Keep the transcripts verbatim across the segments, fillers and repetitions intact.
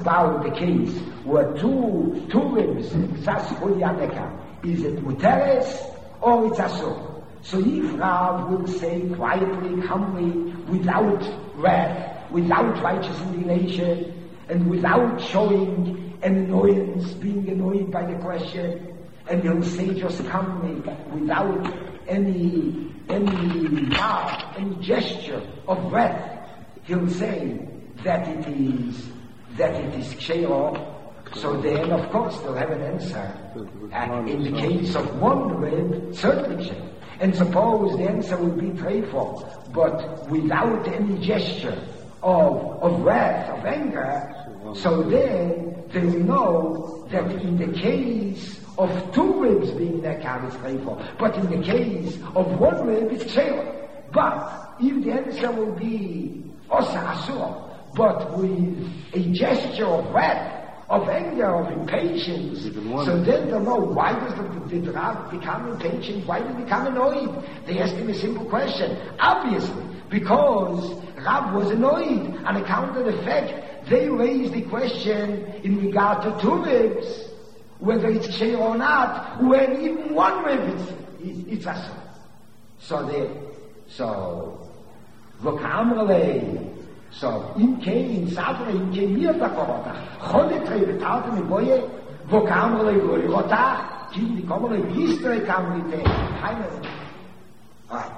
about the case where two, two ribs, is it muteres or it's asur? So if Rav will say quietly, calmly, without wrath, without righteous indignation, and without showing an annoyance, being annoyed by the question, and he'll say just calmly, without any any uh, any gesture of wrath, he'll say that it is that it is kshero. So then, of course, they'll have an answer. And in the case of one rib, certainly kshero. And suppose the answer would be treifo, but without any gesture of of wrath, of anger. So then they will know that in the case of two ribs being nekar is treifo, but in the case of one rib it's kshero. But if the answer will be osa asur, but with a gesture of wrath, of anger, of impatience, so then they'll know why does the, the Rav become impatient, why did he become annoyed? They asked him a simple question. Obviously, because Rav was annoyed on account of the fact they raised the question in regard to two ribs, whether it's kshero or not, when even one rib is it's asur. So they, so v'ka'amrele, so in came in Sadra, in came mir da korota, chole trebe talte mi boye, v'ka'amrele v'rota, ki di komole v'istre kamrite, keine. Alright.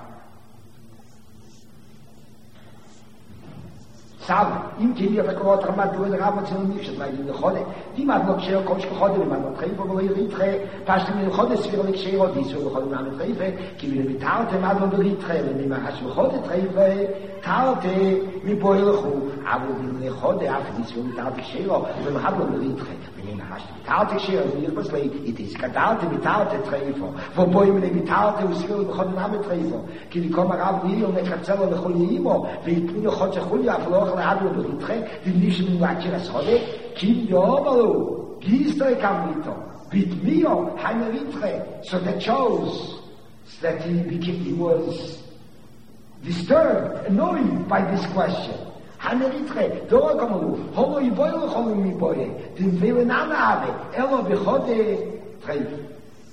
Sadra, in came mir da korota, ramad duhe der Rav tzilum nifshet, weil in der chole, die mad no kshero kosh kechode, mad no treifo v'lo yiritre, pashtem in chode sviro le kshero, di sviro chode mad no treife, ki vile bitalte mad no yiritre, v'ni mahash v'chode treife, talte mi boilchu, aber vile chode af di sviro bitalte kshero, v'ni mahad no yiritre, v'ni mahash bitalte kshero, v'ni yirpaslei, it is kadalte bitalte treifo, vo boim le bitalte usviro v'chode mad treifo, ki di koma rav niri on ekatzelo v'chol yimo, v'itpuni chod shechuli afloch le'ad no yiritre, di nishim l'akir as-chode, ki Yomalu, Gistre Kamrito, Bit Mio, Haimeritre. So that shows that he became, he was disturbed, annoyed by this question. Haimeritre, Dora Kamalu, Holo Iboyle, Holo Miboye, Din Velenana Ave, Elo Bechode, Treif.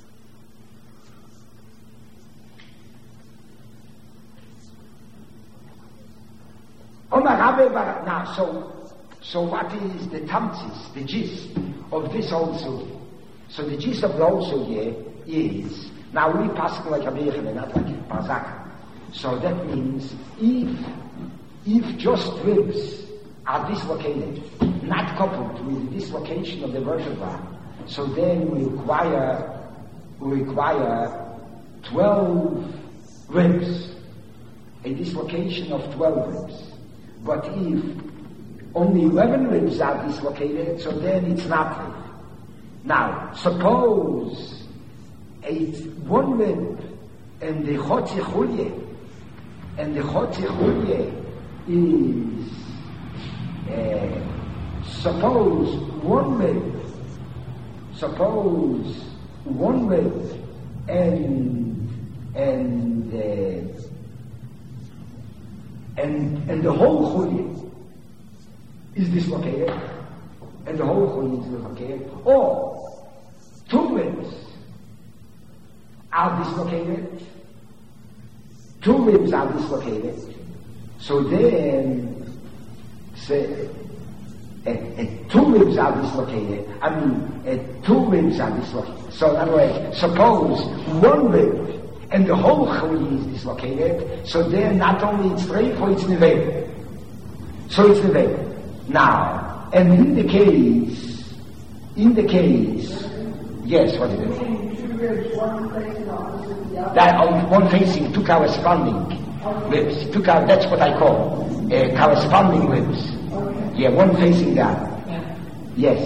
Omar Rabbe Bar, now, so, So what is the tamtzis, the gist of this whole sugi? So the gist of the whole sugi is, now we pass like a Bechel, not like a Barzaka. So that means if, if just ribs are dislocated, not coupled with the dislocation of the vertebra, so then we require, we require twelve ribs, a dislocation of twelve ribs. But if only eleven ribs are dislocated, so then it's not rib. Now, suppose it's one rib and the chotzi chulye, and the chotzi chulye is, uh, suppose one rib, suppose one rib and, and, uh, and, and the whole chulye is dislocated, and the whole chulye is dislocated, or two ribs are dislocated, two ribs are dislocated, so then, say, uh, uh, two ribs are dislocated, I mean, uh, two ribs are dislocated. So in other words, suppose one rib and the whole chulye is dislocated, so then not only it's treifo, it's nevela. So it's nevela. Now, and in the case, in the case, yes, what is it? That on one facing two corresponding ribs. Two, that's what I call uh, corresponding ribs. Yeah, one facing the other. Yes.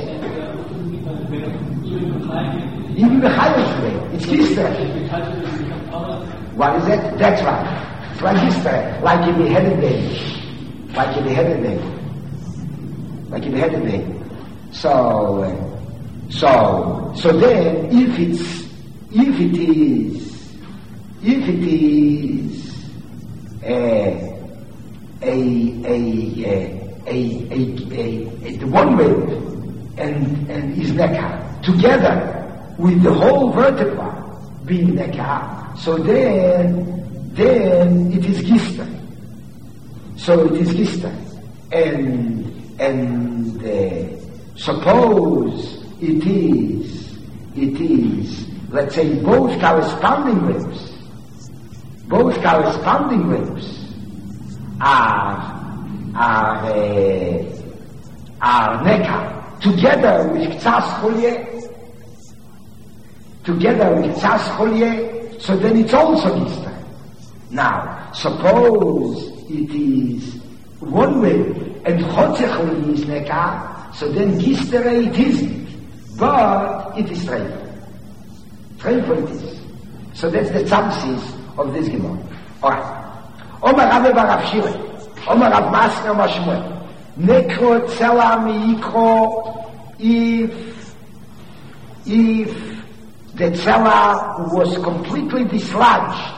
Even the highest way, it's history. What is it? That's right. It's like history, like in the headed day, like in the headed day. Like in the head of day. So, uh, so, so then, if it's, if it is, if it is, uh, a, a, a, a, a, a, a the one rib and, and is nekar, together with the whole vertebra being nekar, so then, then it is gister. So it is gister. And, and uh, suppose it is, it is, let's say, both corresponding ribs, both corresponding ribs are, are, uh, are nekar, together with ktsas chulye, together with ktsas chulye, so then it's also gister. Now, suppose it is one rib and chotze chulye is nekar, so then gister it isn't, but it is treif. Treif it is. So that's the tzamsis of this Gemara. Alright. Omar Rabbe bar Rav Shimon, Omar Rav Masna Omar Shmuel, nekro tzela miikro, if, if the tzela was completely dislodged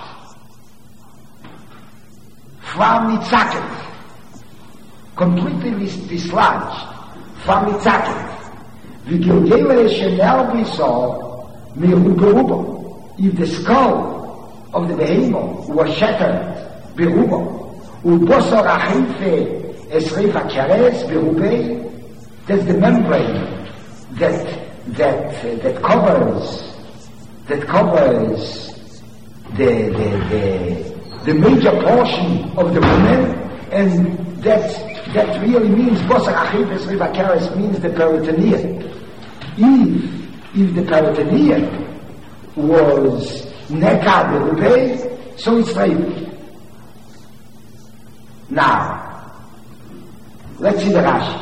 from its socket, completely dislodged from its socket, v'gilgele shenel biso miruberubo, if the skull of the behemoth was shattered berubo, ubosor achife esreif keres berubei, that's the membrane that that uh, that covers that covers the the the the major portion of the woman, and that that really means bosar achif esreif keres means the peritoneum. If if the peritoneum was nekar berubei, so it's right. Now, let's see the Rashi.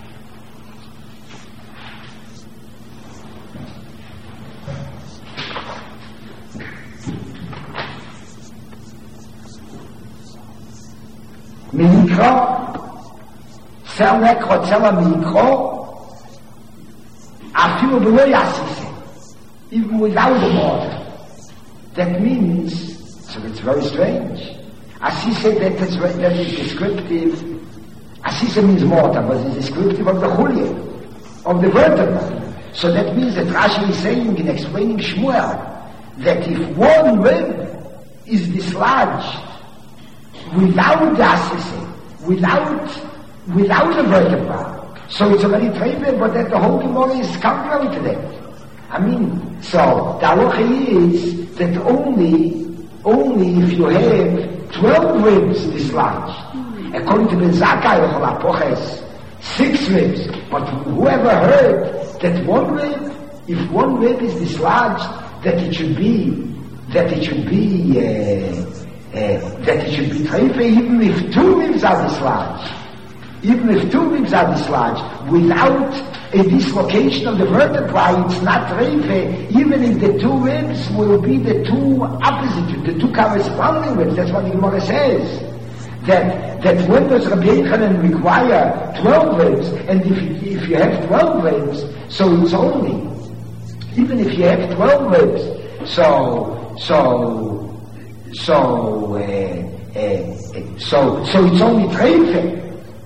Mikro, sel nekro tzela mikro, afilu b'lo yasise, even without the mortar. That means, so it's very strange. Asise, that is, that is descriptive. Asise means mortar, but it's descriptive of the chulye, of the vertebra. So that means that Rashi is saying in explaining Shmuel that if one rib is dislodged without the asise, without, without the vertebra, so it's already treifed, but that the whole Gemara is contrary to that. I mean, so the halacha is that only, only if you have twelve ribs dislodged, according to the Zakkai of Halapoches, six ribs, but whoever heard that one rib, if one rib is dislodged, that it should be, that it should be, uh, uh, that it should be treife, even if two ribs are dislodged, even if two ribs are dislodged, without a dislocation of the vertebrae, it's not treife, even if the two ribs will be the two opposite, the two corresponding ribs. That's what the Gemara says. That, that when does Rabbi Yochanan require twelve ribs, and if, if you have twelve ribs, so it's only, even if you have twelve ribs, so, so, so, uh, uh, so, so it's only treife.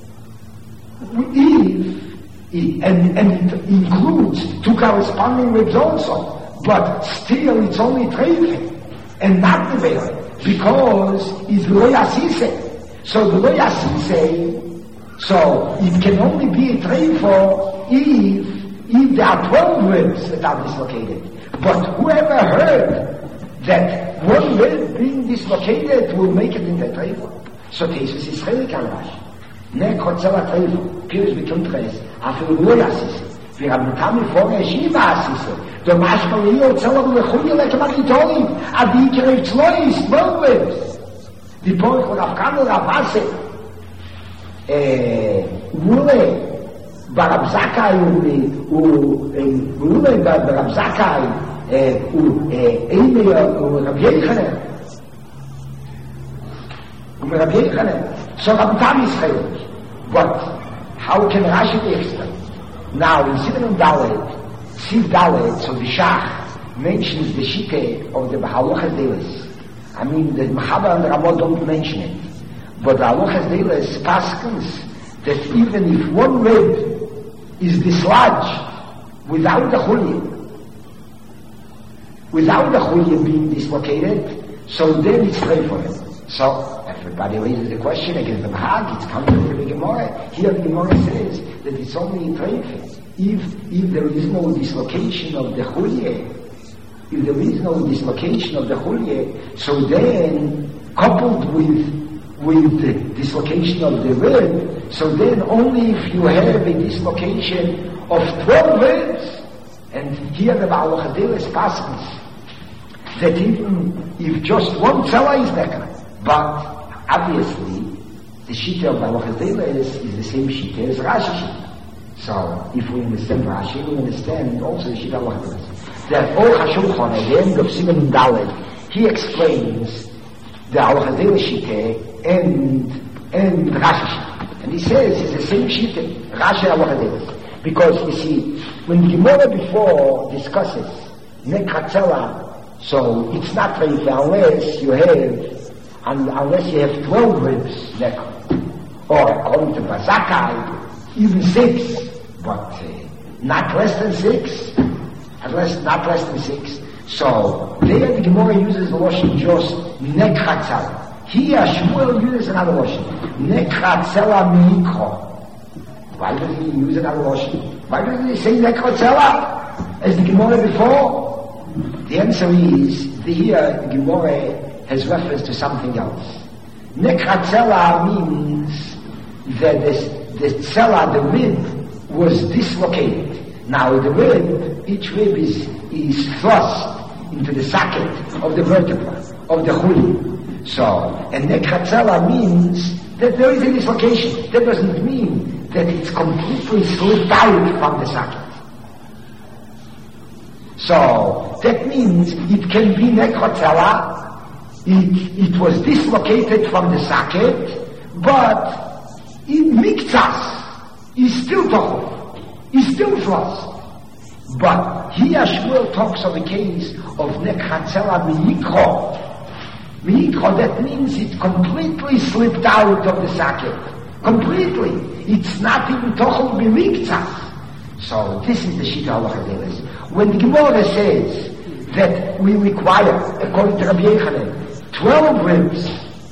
If, and, and it includes two corresponding ribs also, but still it's only treife, and not the veil, because it's lo yasise. So the lo yasise, so it can only be a treife if, if there are twelve ribs that are dislocated. But whoever heard that one rib being dislocated will make it in the treife. So Tesis is chelik al Rashi. Nekro tzela treife, Pirush betun tres, afilu lo yasise. V'ramutami foreh shiva asise. The mashkal liyo tzela v'lechuye lekemachitolim, adi yikerev tzlois, twelve ribs. Die Porch von Afghan und Avase, Wule, Barab Zakai, Wule, Barab Zakai, Eime, Rabbi Yochanan, Rabbi Yochanan. So Rabbi Tam is chayot. But how can Rashi explain? Now, in Sivan Dalet, Siv Dalet, so the Shach mentions the Shite of the Bahalochas Delis. I mean, the Machaber and the Ramah don't mention it. But the Halochas Deles paskins that even if one rib is dislodged without the chulya, without the chulya being dislocated, so then it's free for him. So everybody raises the question against the Bahag, it's coming from the Gemara. Here the Gemara says that it's only treifah. If, if there is no dislocation of the chulya, if there is no dislocation of the chulya, so then coupled with with the dislocation of the rib, so then only if you have a dislocation of twelve ribs, and here the Baal HaChadeles passes that even if just one tzela is nekra, but obviously the shita of Baal HaChadeles is the same shita as Rashi shita. So if we understand Rashi, we understand also the shita of Baal HaChadeles. That Aruch HaShulchan at the end of Siman Daled, he explains the Baal HaChadeles shita and and Rashi shita, and he says it's the same shita, Rashi and Baal HaChadeles. Because you see, when the Gemara before discusses nekra tzela, so it's not right unless you have, unless you have twelve ribs nekra, or according to Bazakai, even six, but uh, not less than six, unless not less than six. So there the Gemara uses the washing just nekra tzela. Here Shmuel uses another washing, nekra tzela mikro. Why does he use another washing? Why doesn't he say nekra tzela as the Gemara before? The answer is, the here the Gemara has reference to something else. Nekra tzela means that the, the tzela, the rib, was dislocated. Now the rib, each rib is, is thrust into the socket of the vertebra, of the chuli. So, and nekra tzela means that there is a dislocation. That doesn't mean that it's completely slipped out from the socket. So, that means it can be nekra tzela, it, it was dislocated from the socket, but in miktsas is still tochel, is still thrust. But here Shmuel talks of a case of nekra tzela miyikro. Miyikro, that means it completely slipped out of the socket. Completely. It's not even tochel b'miktzas. So this is the shita of HaChadeles. When the Gemara says that we require, according to Rabbi Yochanan, twelve ribs,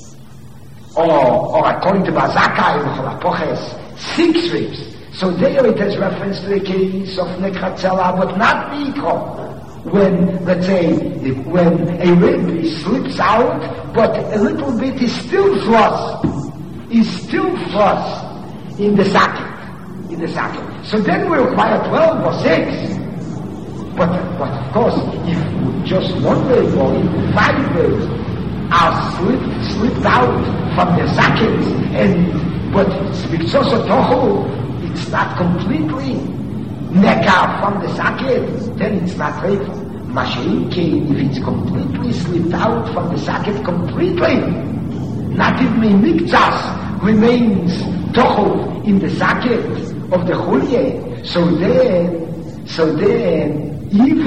or, or according to Bazakai and Cholapoches, six ribs, so there it has reference to the case of nekra tzela, but not miyikro. When, let's say, when a rib slips out, but a little bit is still thrust, is still thrust in the socket, in the socket. So then we require twelve or six. But, but of course, if just one rib or even five ribs are slipped, slipped out from the socket, and, but it's also tohu, it's not completely nekar from the socket, then it's not grateful. Mashiach, if it's completely slipped out from the socket completely, not even a miktsas remains tochel in the socket of the chulye, so then, so then,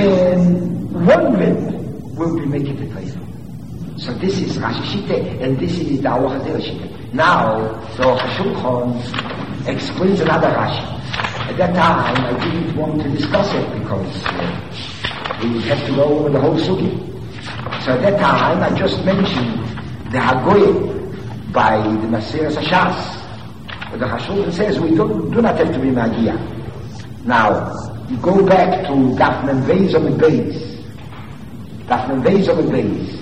even one rib will be making the grateful. So this is Rashi Shita, and this is the Aruch HaChadeles Shita. Now, the Shulchan explains another Rashi. At that time, I didn't want to discuss it because uh, we have to go over the whole sugi. So at that time, I just mentioned the Hagoyim by the Maseres Hashas. But the Shulchan says we don't, do not have to be Magia. Now, you go back to Daf Mem Beis Amud Beis. Daf Mem Beis Amud Beis.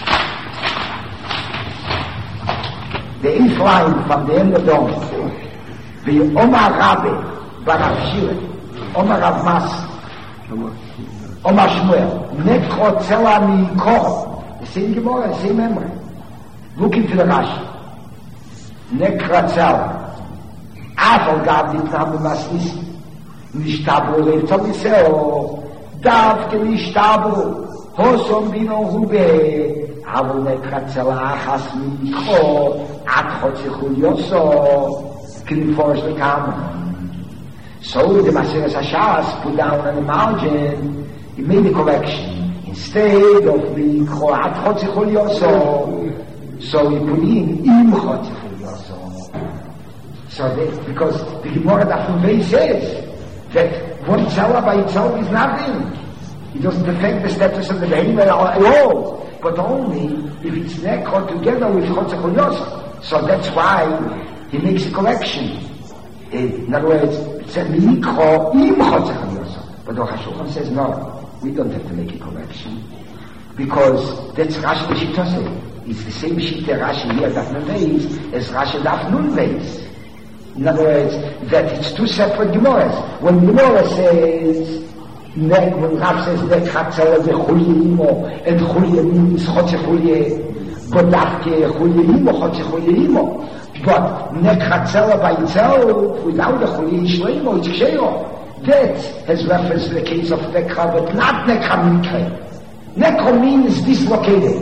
The eighth line from the end of the Omer. The Omar Rabbi Barav Shileh, Omar Rav Mas, Omar Shmuel, Nekro Tzela Mikor. The same Gemara, the same memory. Look into the Rashi. Nekra Tzela. Afal Gav Ditnam Masnis. Nishtabro Lev Tomiseo. Dav Ke Nishtabro. Hosom Bino Hube. Avol Nekra Tzela Achas Mikor. At Chotzichul Yoso. Can force the camera. So the Maseres Hashas put down on the margin, he made the correction. Instead of the At Chotzichul Yoso, so he put in Im Chotzichul Yoso. So they, because the Gemara Dafnei says that one tzela by itself is nothing. It doesn't affect the status of the behemoth at all, but only if it's nekro together with Chotzer Chol Yosef. So that's why he makes a correction. In other words, it's a mikro im Chotzer Chol Yosef. But the Hashulchan says no, we don't have to make a correction, because that's Rashi Shitose. It's the same shit Rashi here Daf Nun Beis as Rashi Daf Nun Beis. In other words, that it's two separate Gemaras. When Gemara says, when Rav says that Chatzela is Chulye Imo, and Chulye means Chotze Chulye, but Dafke Chulye Imo, Chotze Chulye Imo. But Nek Chatzela by itself, without the Chulye Shleimo, it's Ksheiro. That has reference to the case of Nekra, but not Nekra Mikre. Nekra means dislocated.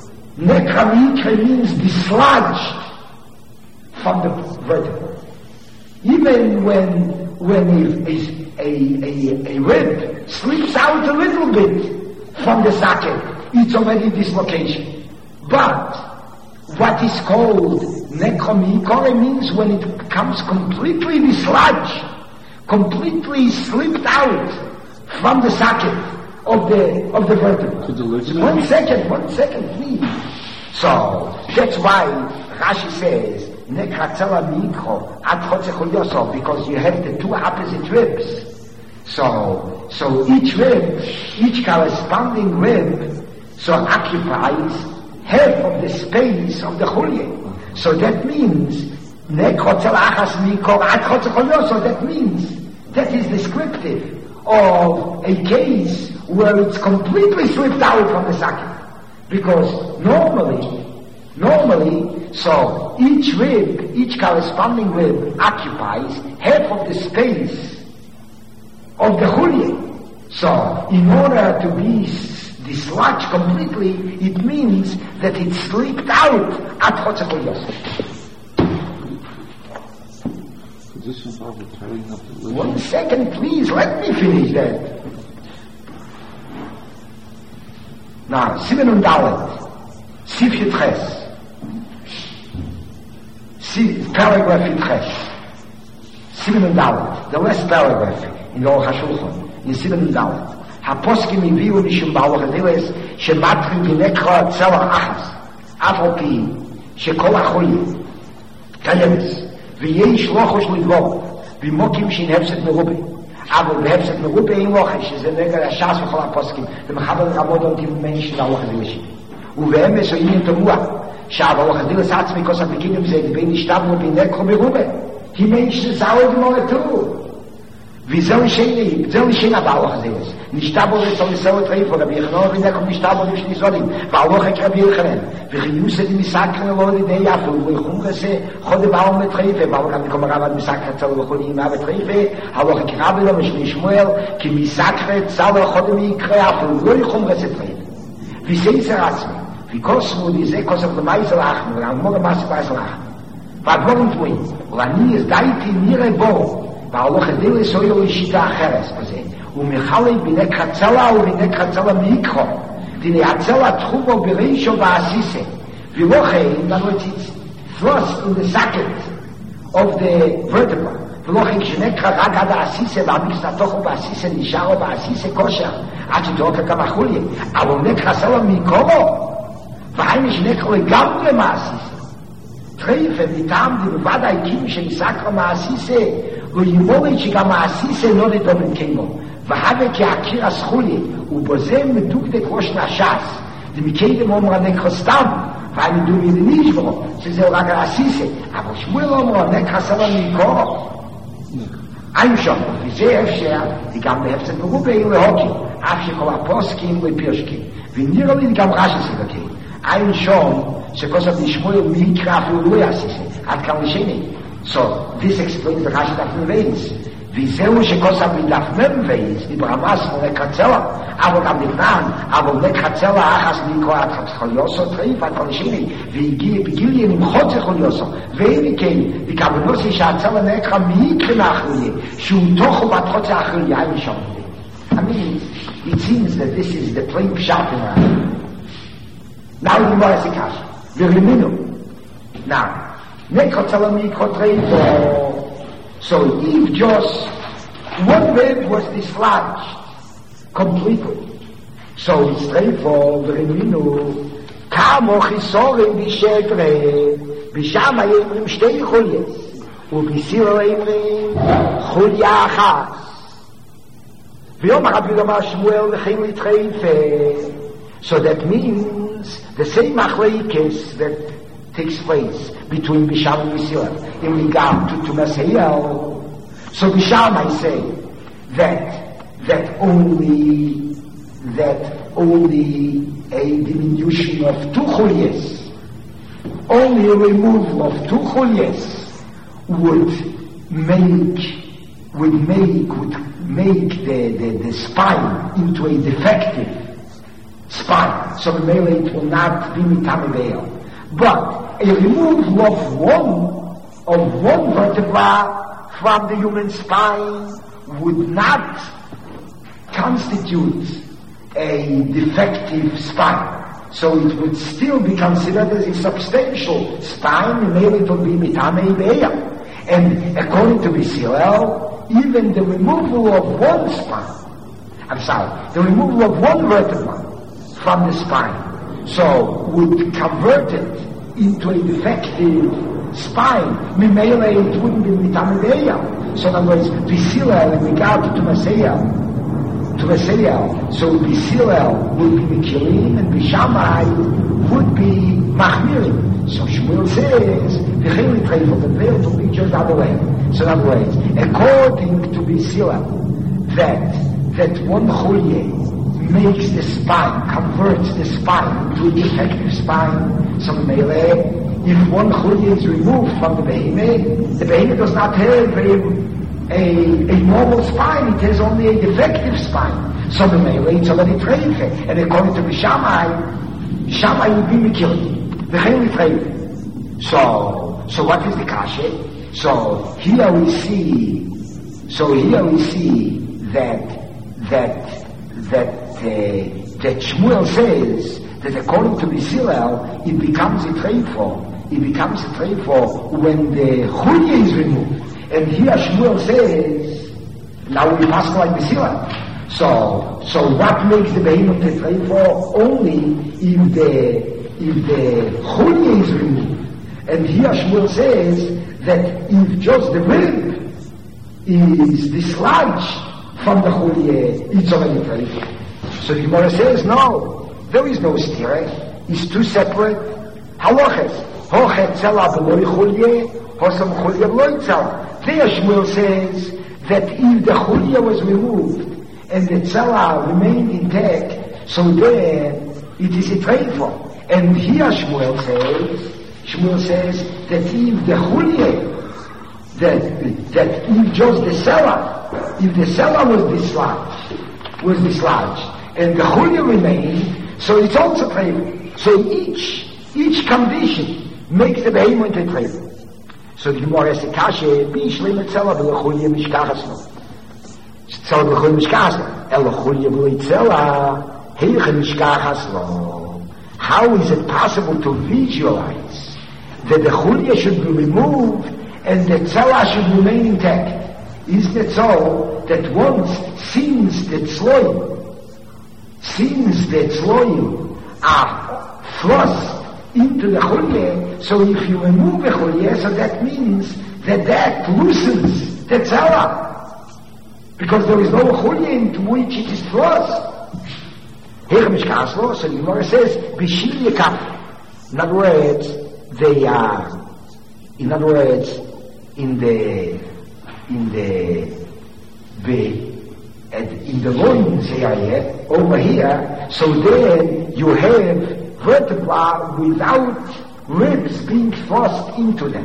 Nekra Mikre means dislodged from the vertebra. Even when when a, a, a, a rib slips out a little bit from the socket, it's already dislocation. But what is called necromikore means when it becomes completely dislodged, completely slipped out from the socket of the of the vertebra. One second, one second, please. So that's why Rashi says Nekratzela mikro at Chotzer Chol Yosef, because you have the two opposite ribs. So, so each rib, each corresponding rib, so occupies half of the space of the Chulye. So that means Nekratzela achas mikro at Chotzer Chol Yosef. That means that is descriptive of a case where it's completely slipped out from the socket. Because normally, Normally, so each rib, each corresponding rib occupies half of the space of the Chulye. So, in order to be dislodged completely, it means that it slipped out at Chotzer Chol Yosef. One second, please, let me finish that. Now, Simen und Dalet, Sif Yitches. Paragraph Yitches, Simen und Dalet, the last paragraph in the Aruch HaShulchan, in Simen und Dalet. Haposkim Iviu Mishum Ba'aruch HaDiles, Shematrim B'Nekra Tzela Achas, Afal Pi, Shekol HaChulye, Kayemes, V'yesh Lochosh Lidvor, V'mokim Shin Hefset Merube, אבל בהפסק מרובה אין לוחש, שזה נגד השעס וכל הפוסקים, ומחבר רמוד על טיב מנשי להלוך הדילשים. ובאמס הוא עניין תמוה, שההלוך הדילס עצמי כוס הפקידים זה, בין נשתבנו בין נקרו מרובה, כי מנשי זהו דמורתו. וזהו שני, זהו שני בהלוך הדילס. נשתבו לצול לסעות רעיפו, רבי יחנון ונקרו נשתבו לשני זולים, בהלוך הקרבי יחנן, וחיוס את מסקר לא לידי יפו, ויחום רסה, חוד בעל מתחייפה, בעל גם מקום הרב עד מסקר צל וחולי אימה בתחייפה, הלוך הקרבי לו משני שמואל, כי מסקר צל וחוד מיקרה אפו, לא יחום רסה תחייפה. וסייצר עצמי, וקוסמו לזה כוסף למייס הלחנו, ולעמור המסי בייס הלחנו. והדבורים תמוהים, ולעני הזדייתי נראה בו, והלוך הדילס הוא יהיו שיטה אחרת בזה. ומחלק בנק הצלה ובנק הצלה מיקרו. דיני הצלה תחובו ברישו ועשיסה. ולוכי, that it's thrust in the socket of the vertebra. ולוכי כשנקרא רק עד העשיסה והמיקס לתוכו בעשיסה נשארו בעשיסה כושר. עד שתורקה כמה חוליה. אבל נקרא צלה מיקרו. והיינו שנקרא לגמרי מעשיסה. טרייפה מטעם דבד העיקים שנסקרא מעשיסה. לא ימורי שגם מעשיסה לא לדומן כמו. והווה כהכיר הסחולי, ובזה מדוקדק ראש נשס, דמקדם אומר נקרא סתם, ואני דומי לנשברו, שזהו רק העשיסה, אבל שמואל אומר נקרא סלם מקורו. אין שם, וזה אפשר, גם בהפסק מרובה אין להוקים, אף שכל הפוסקים ופירשקים, ונראה לי גם רש"י סבקים. אין שם, שכוסף נשמואל מיקרא אפילו לא יעשיסה, עד כאן לשני. So, this explains the Rashi Daf Nun Beis. וזהו שכוסף מדף מם בייס, ברמס ונקרצלה, אבל גם נבנן, אבל נקרצלה אחס נקרא עד חצחול יוסו, טריף עד כל שני, והגיע בגיל ינמחות חצחול יוסו, ואין כן, וכבנוסי שהצלה נקרא מיקרא מאחריה, שהוא תוכו בתחוצה האחריה, אין שם. I mean, it seems that this is the plain pshat in our Now the Gemara is a kasha. Now, So if just one rib was dislodged completely, so it's therefore the reminu kamo chisorim b'shegre b'shama yemrim shtei chulyes u'b'siro yemrim chulya achas v'yom ha'rabi Amar Shmuel v'chein l'treife. So that means the same machlekes that takes place between Bisham and B'sira in regard to Tumas Heyel. So Bisham, I say that that only that only a diminution of two chulyes, only a removal of two chulyes would make would make would make the, the, the spine into a defective spine. So the melee it will not be mitame veil. But a removal of one of one vertebra from the human spine would not constitute a defective spine. So it would still be considered as a substantial spine, and maybe it would be mitame veil. And according to B'Silel, even the removal of one spine, I'm sorry, the removal of one vertebra from the spine, so would convert it into a defective spine. Mimele, it wouldn't be mitamedeya. So in other words, B'Silel in regard to Tumaseyel, Tumaseyel, so B'Silel would be Mikilim and B'Shamai would be Machmirim. So Shmuel says, V'cheli Treifel, the veil to be just the other way. So in other words, according to B'Silel, that, that one chulye makes the spine, converts the spine to a defective spine. So melee, if one chulye is removed from the behemoth, the behemoth does not have a, a, a normal spine, it has only a defective spine. So the melee, it's already treife. And according to the Shammai, Shammai would be mikil, the chayli treife. So, so what is the kashe? So here we see, so here we see that, that, that Uh, that Shmuel says that according to B'Silel, it becomes a treifo. It becomes a treifo when the chulye is removed. And here Shmuel says, now we pass like B'Silel. So, so what makes the behemoth a treifo? Only if the if the chulye is removed. And here Shmuel says that if just the rib is dislodged from the chulye, it's already treifo. So the Gemara says, no, there is no stira. It's two separate halachas. Hochet tzela b'loi chulye, hosam chulye b'loi tzela. There Shmuel says that if the chulye was removed and the tzela remained intact, so then it is a treifo. And here Shmuel says, Shmuel says that if the chulye, that, that if just the tzela, if the tzela was dislodged, was dislodged, and the chulye remained, so it's also treifo. So each each condition makes the behemoth a treifo. So the Gemara says, "Kashe b'ishleim etzela b'lechulye mishkachasno." Etzela b'lechulye mishkachasno. El chulye b'leitzela heichen mishkachasno. How is it possible to visualize that the chulye should be removed and the tzela should remain intact? Isn't it so that once since the tzloim Since the tzloim are thrust into the chulye, so if you remove the chulye, so that means that that loosens the tzela, because there is no chulye into which it is thrust. Here Mishkaslo, so the Gemara says, Bishil Yekaf. In other words, they are, in other words, in the, in the, the, And in the loins area, over here, so then you have vertebra without ribs being thrust into them.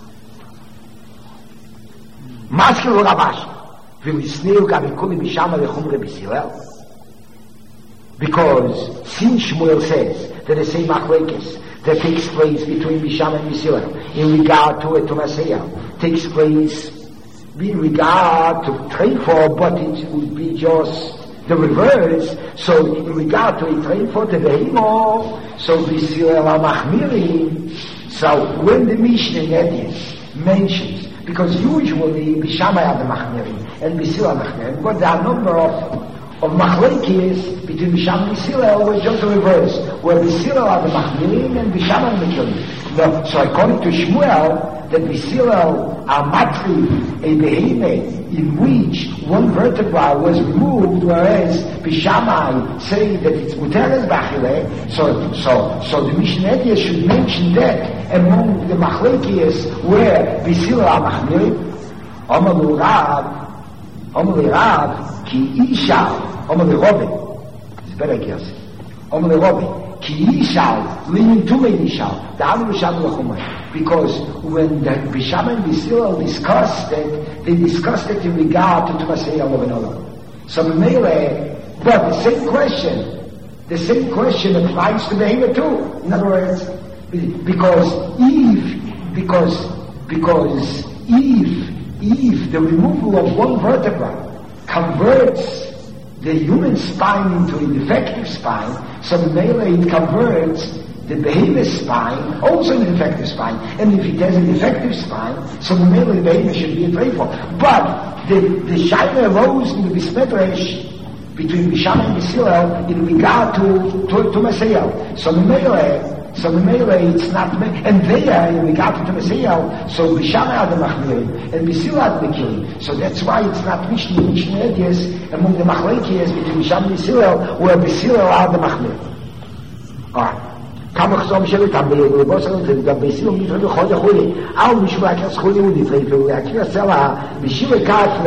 Maskil Rabash, v'lisneu gavikulim b'shama v'chumre b'Silel. Because since Shmuel says that the same machlekes that takes place between Bisham and B'Silel in regard to a Tumaseyel takes place in regard to treifo, but it would be just the reverse. So in regard to a treifo, the behemoth, so B'Silel al-Machmiri, So when the Mishnah Nedius mentions, because usually Bishamai are the Machmirim and Bisila Machmirim, but there are a number of of Machlekes between Bisham and Bisila, or just the reverse, where Bisila are the Machmirim and Bisham are the Mekilim. No, so according to Shmuel, that Bisila are Matri, a behemoth in which one vertebra was removed, whereas Bishamai say that it's Muteres Bachile, so, so, so the Mishnah should mention that among the Machlekes where Bisila are Machmirim. Amalu Rav, Amalu Rav, Ki Isha, Omar Robin, it's better guess. Omar Robin, Ki Yishal, leaning to me Yishal, the Alu Bisham Lachumay. Because when the Bisham and Bisila discussed it, they discussed it in regard to Tumasei Olav and Olav. So Mele, but the same question, the same question applies to Behemoth too. In other words, because if, because, because if, if the removal of one vertebra converts the human spine into a defective spine, so mainly it converts the behemoth spine also into a defective spine. And if it has a defective spine, so mainly the behemoth should be afraid for. But the, the Shaila arose in the Bismedresh between Bisham and Bisila in regard to, to, to Masayel. So mainly, so mainly it's not, and there in regard to Masayel, so Bisham are the Machmirim and Bisila are the Mekilim. So that's why it's not Mishnah, Mishnah Edius among the Machlekes between Bisham and Bisila, where Bisila are the Machmirim. Alright. כמה חזום שלי תמיד, ובוסר את זה, גם בסיום נתראה חוד החולי, אל משמע הכרס חולי הוא נתראה, והכרס צלה, בשים וכף,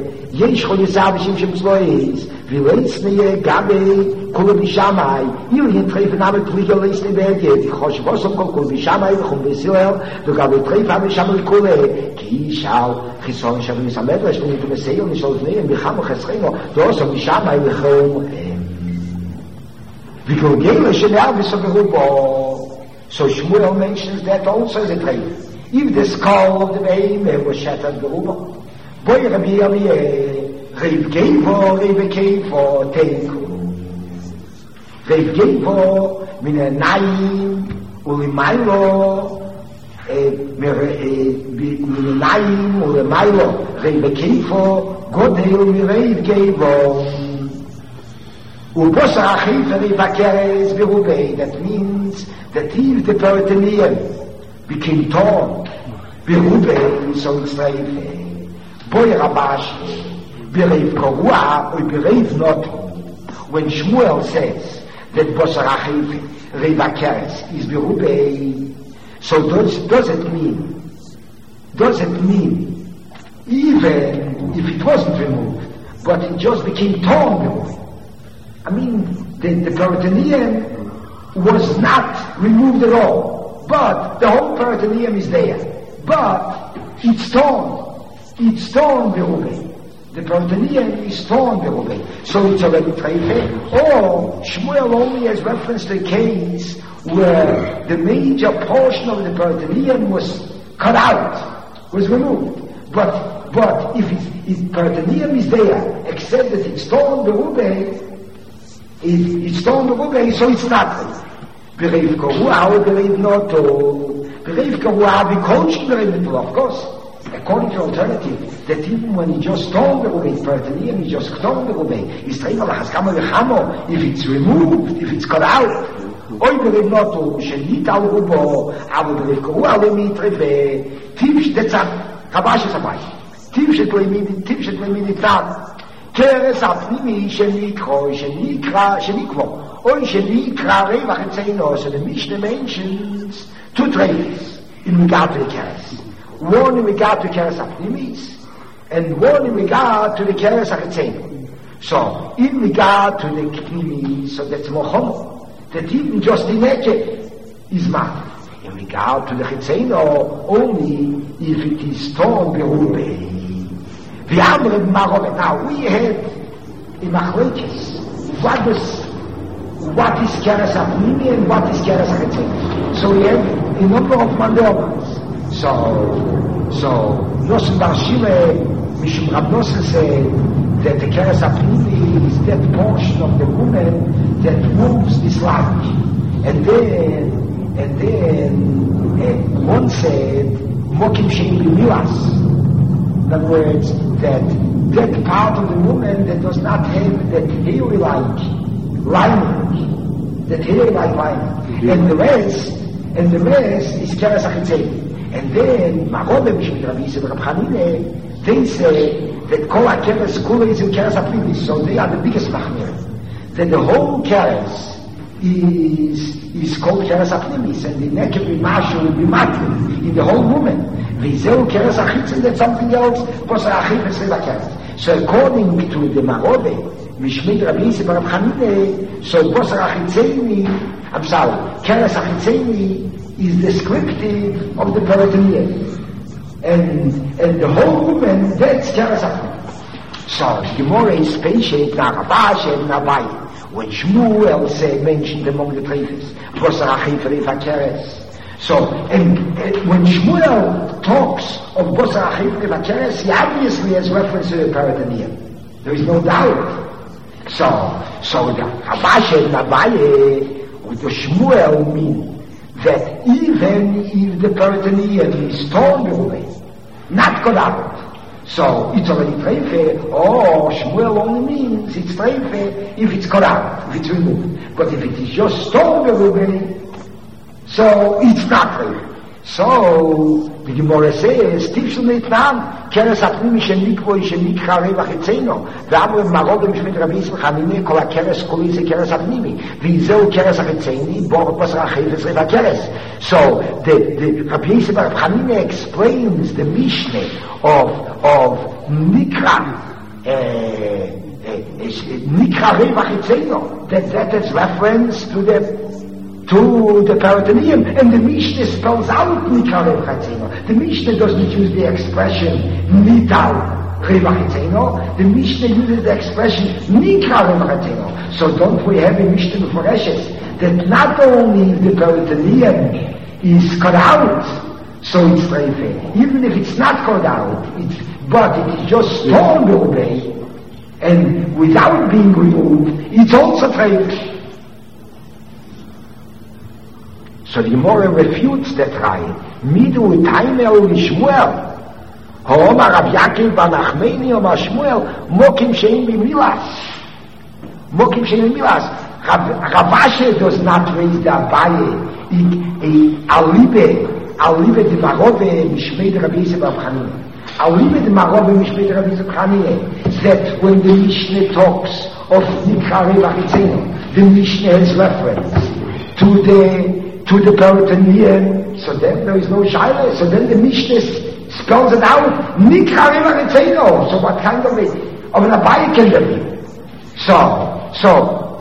יש חולי סער בשם שמסלויס, ולצניה גם כולו בשמי, יהיו נתראה ונאמר פליגה לצניה בהגד, חושב עושים כל כולו בשמי וחום בישראל, וגם נתראה ושמי לכולה, כי ישאל חיסון שווה מסמדרש, ונתמסייל נשאל לפניהם, בחם וחסכינו, ועושים בשמי וחום So Shmuel mentions that also as a trait. If the skull of the behemoth was shattered beruba, boy Rabbi Eliyeh, Rev Gevo, Rev Kevo, Teiku. Rev Gevo, min a Naim, Ulimailo, min a Naim, Ulimailo, Rev Kevo, Godel, Rev Gevo. Ubosar Achiv Vakeres Berubei, that means that if the peritoneum became torn, Berubei, so it's Reife, Boy Rabash, Berev Korua, or Berev not. When Shmuel says that Bosar Achiv Vakeres is Berubei, so does, does it mean, does it mean, even if it wasn't removed, but it just became torn Berubei? I mean, the, the peritoneum was not removed at all, but the whole peritoneum is there. But it's torn. It's torn, Berube. The peritoneum is torn, Berube. So it's already treife. Or Shmuel only has reference to a case where the major portion of the peritoneum was cut out, was removed. But but if, it's, if peritoneum is there, except that it's torn, Berube, It, it's torn the Rubei, so it's not. Berev Korua, or Berev Noto. Berev Korua, we coach Berev Noto, of course. According to alternative, that even when he just torn the Rubei, peritoneum, he just torn the Rubei. He's trying to Haskama Lechamo, if it's removed, if it's cut out. Oy Berev Noto, Shenit al Rubo, Avo Berev Korua, Lemitreve, Tivsh Detzat, Kabash Sabash. Tivsh Etlemin, Tivsh Etlemin Itzat. Keres apnimi shenikro, shenikra, shenikvo, or shenikra revach etzeino. So the Mishnah mentions two treifes in regard to the keres. One in regard to keres apnimis, and one in regard to the keres etzeino. So, in regard to the pnimis, so that's mochom, that even just the naked is mad. In regard to the etzeino, only if it is torn berubei. The other Maromet. Now we have in Machlekes what is what is Keres Apnimi and what is Keres Hachetzin. So we have a number of mandalas. So so Nosson Bar Shimei Mishum Rab Nosson said that the Keres Apnimi is that portion of the woman that moves this life, and then And then uh, one said, Mokim Shein B'milas. In other words, that that part of the woman that does not have that hairy-like lining, that hairy-like lining, and the rest, and the rest is Keres HaChitzeni. And then, Marodeh B'Shemit Rabbi Yisrael Reb Chanina, they say that Kol HaKeres Kula is in Keres HaPnimis, so they are the biggest machmir. That the whole Keres is is called Keres HaPnimis, and the neck will be Mashu, will be Matlim, in the whole woman. V'zeu Keres HaChitzeni, that's something else, Bosar HaChifes Reba Keres. So according to the Marodeh, Mishmit Rabbi Yisrael Reb Chanina, so Bosar HaChitzeni, I'm sorry, Keres HaChitzeni is descriptive of the peritoneum. And, and the whole woman, that's Keres HaPnimis. So, the Gemara is patient, Na'Rabashe, Na'Abaye. When Shmuel say, mentioned among the previous, Bosar HaChifes Reba Keres. So, and, and when Shmuel talks of Bosar HaChifes Reba Keres, he obviously has reference to the peritoneum. There is no doubt. So, so the Rabashe and Abaye, with the Shmuel mean that even if the peritoneum is torn away, not cut out, so it's already treife, or Shmuel only means it's treife if it's cut out, if it's removed. But if it is just torn away, so it's not treife. So the Gemara says, Tifshel Neitnan, Keres HaPnimis shenikvo shenikra Reva Chitzeno, V'amru Marodeh Mishmit Rabbi Yisrael Chanina, Kol HaKeres Kuli ze Keres HaPnimi, V'zeu Keres HaChitzeni, Bosar HaChifes Reba Keres. So the, the Rabbi Yisrael Chanina explains the Mishnah of of Nikra, uh, uh, Nikra Reva Chitzeno, that that is reference to the to the peritoneum, and the Mishnah spells out Nikra Reva Chitzeno. The Mishnah doesn't use the expression Nital Reva Chitzeno. The Mishnah uses the expression Nikra Reva Chitzeno. So don't we have a Mishnah Meforeshes that not only the peritoneum is cut out, so it's treife. Even if it's not cut out, it's, but it is just torn away, and without being removed, it's also treife. So the Gemara refutes that right. Midu Taimel Shmuel. Ho'omar Rav Yaakov bar Nachmani Omar Shmuel Mokim Shein B'milas. Mokim Shein B'milas. Ravashe does not raise the Abaye. Alibe, Alibe de Marodeh Mishmei Rabbi Yisrael Reb Chanina. Alibe de Marodeh Mishmei Rabbi Yisrael Reb Chanina. That when the Mishnah talks of Nikra Reva Chitzeno, the Mishnah has reference to the to the peritoneum, so then there is no shaila, so then the Mishnah spells it out, Nikra Reva Chitzeno. So what kind of a, of an Abaye can there be? So, so,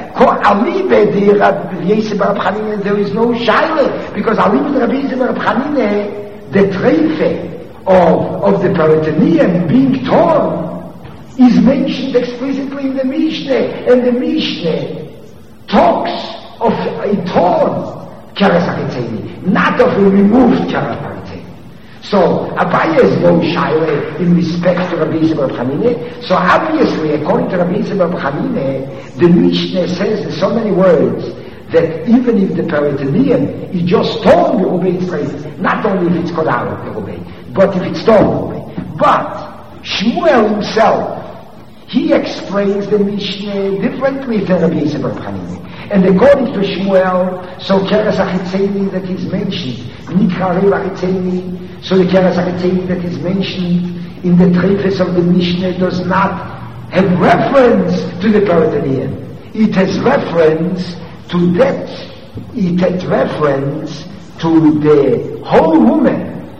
Alibe de Rabbi Yisrael Reb Chanina, there is no shaila, because Alibe de Rabbi Yisrael Reb Chanina, the treife of, of the peritoneum being torn, is mentioned explicitly in the Mishnah, and the Mishnah talks of a torn Keres HaChitzeni, not of a removed Keres HaChitzeni. So Abaye has no shaila in respect to Rabbi Yisrael Reb Chanina. So obviously, according to Rabbi Yisrael Reb Chanina, the Mishnah says in so many words that even if the peritoneum is just torn, the obey is right. Not only if it's cut out, the obey, but if it's torn, the obey. But Shmuel himself, he explains the Mishnah differently than Rabbi Yisrael Reb Chanina. And according to Shmuel, so Keres HaChitzeni that is mentioned, Nikra Reva Chitzeni, so the Keres HaChitzeni that is mentioned in the treifes of the Mishnah does not have reference to the peritoneum. It has reference to that, it has reference to the whole woman,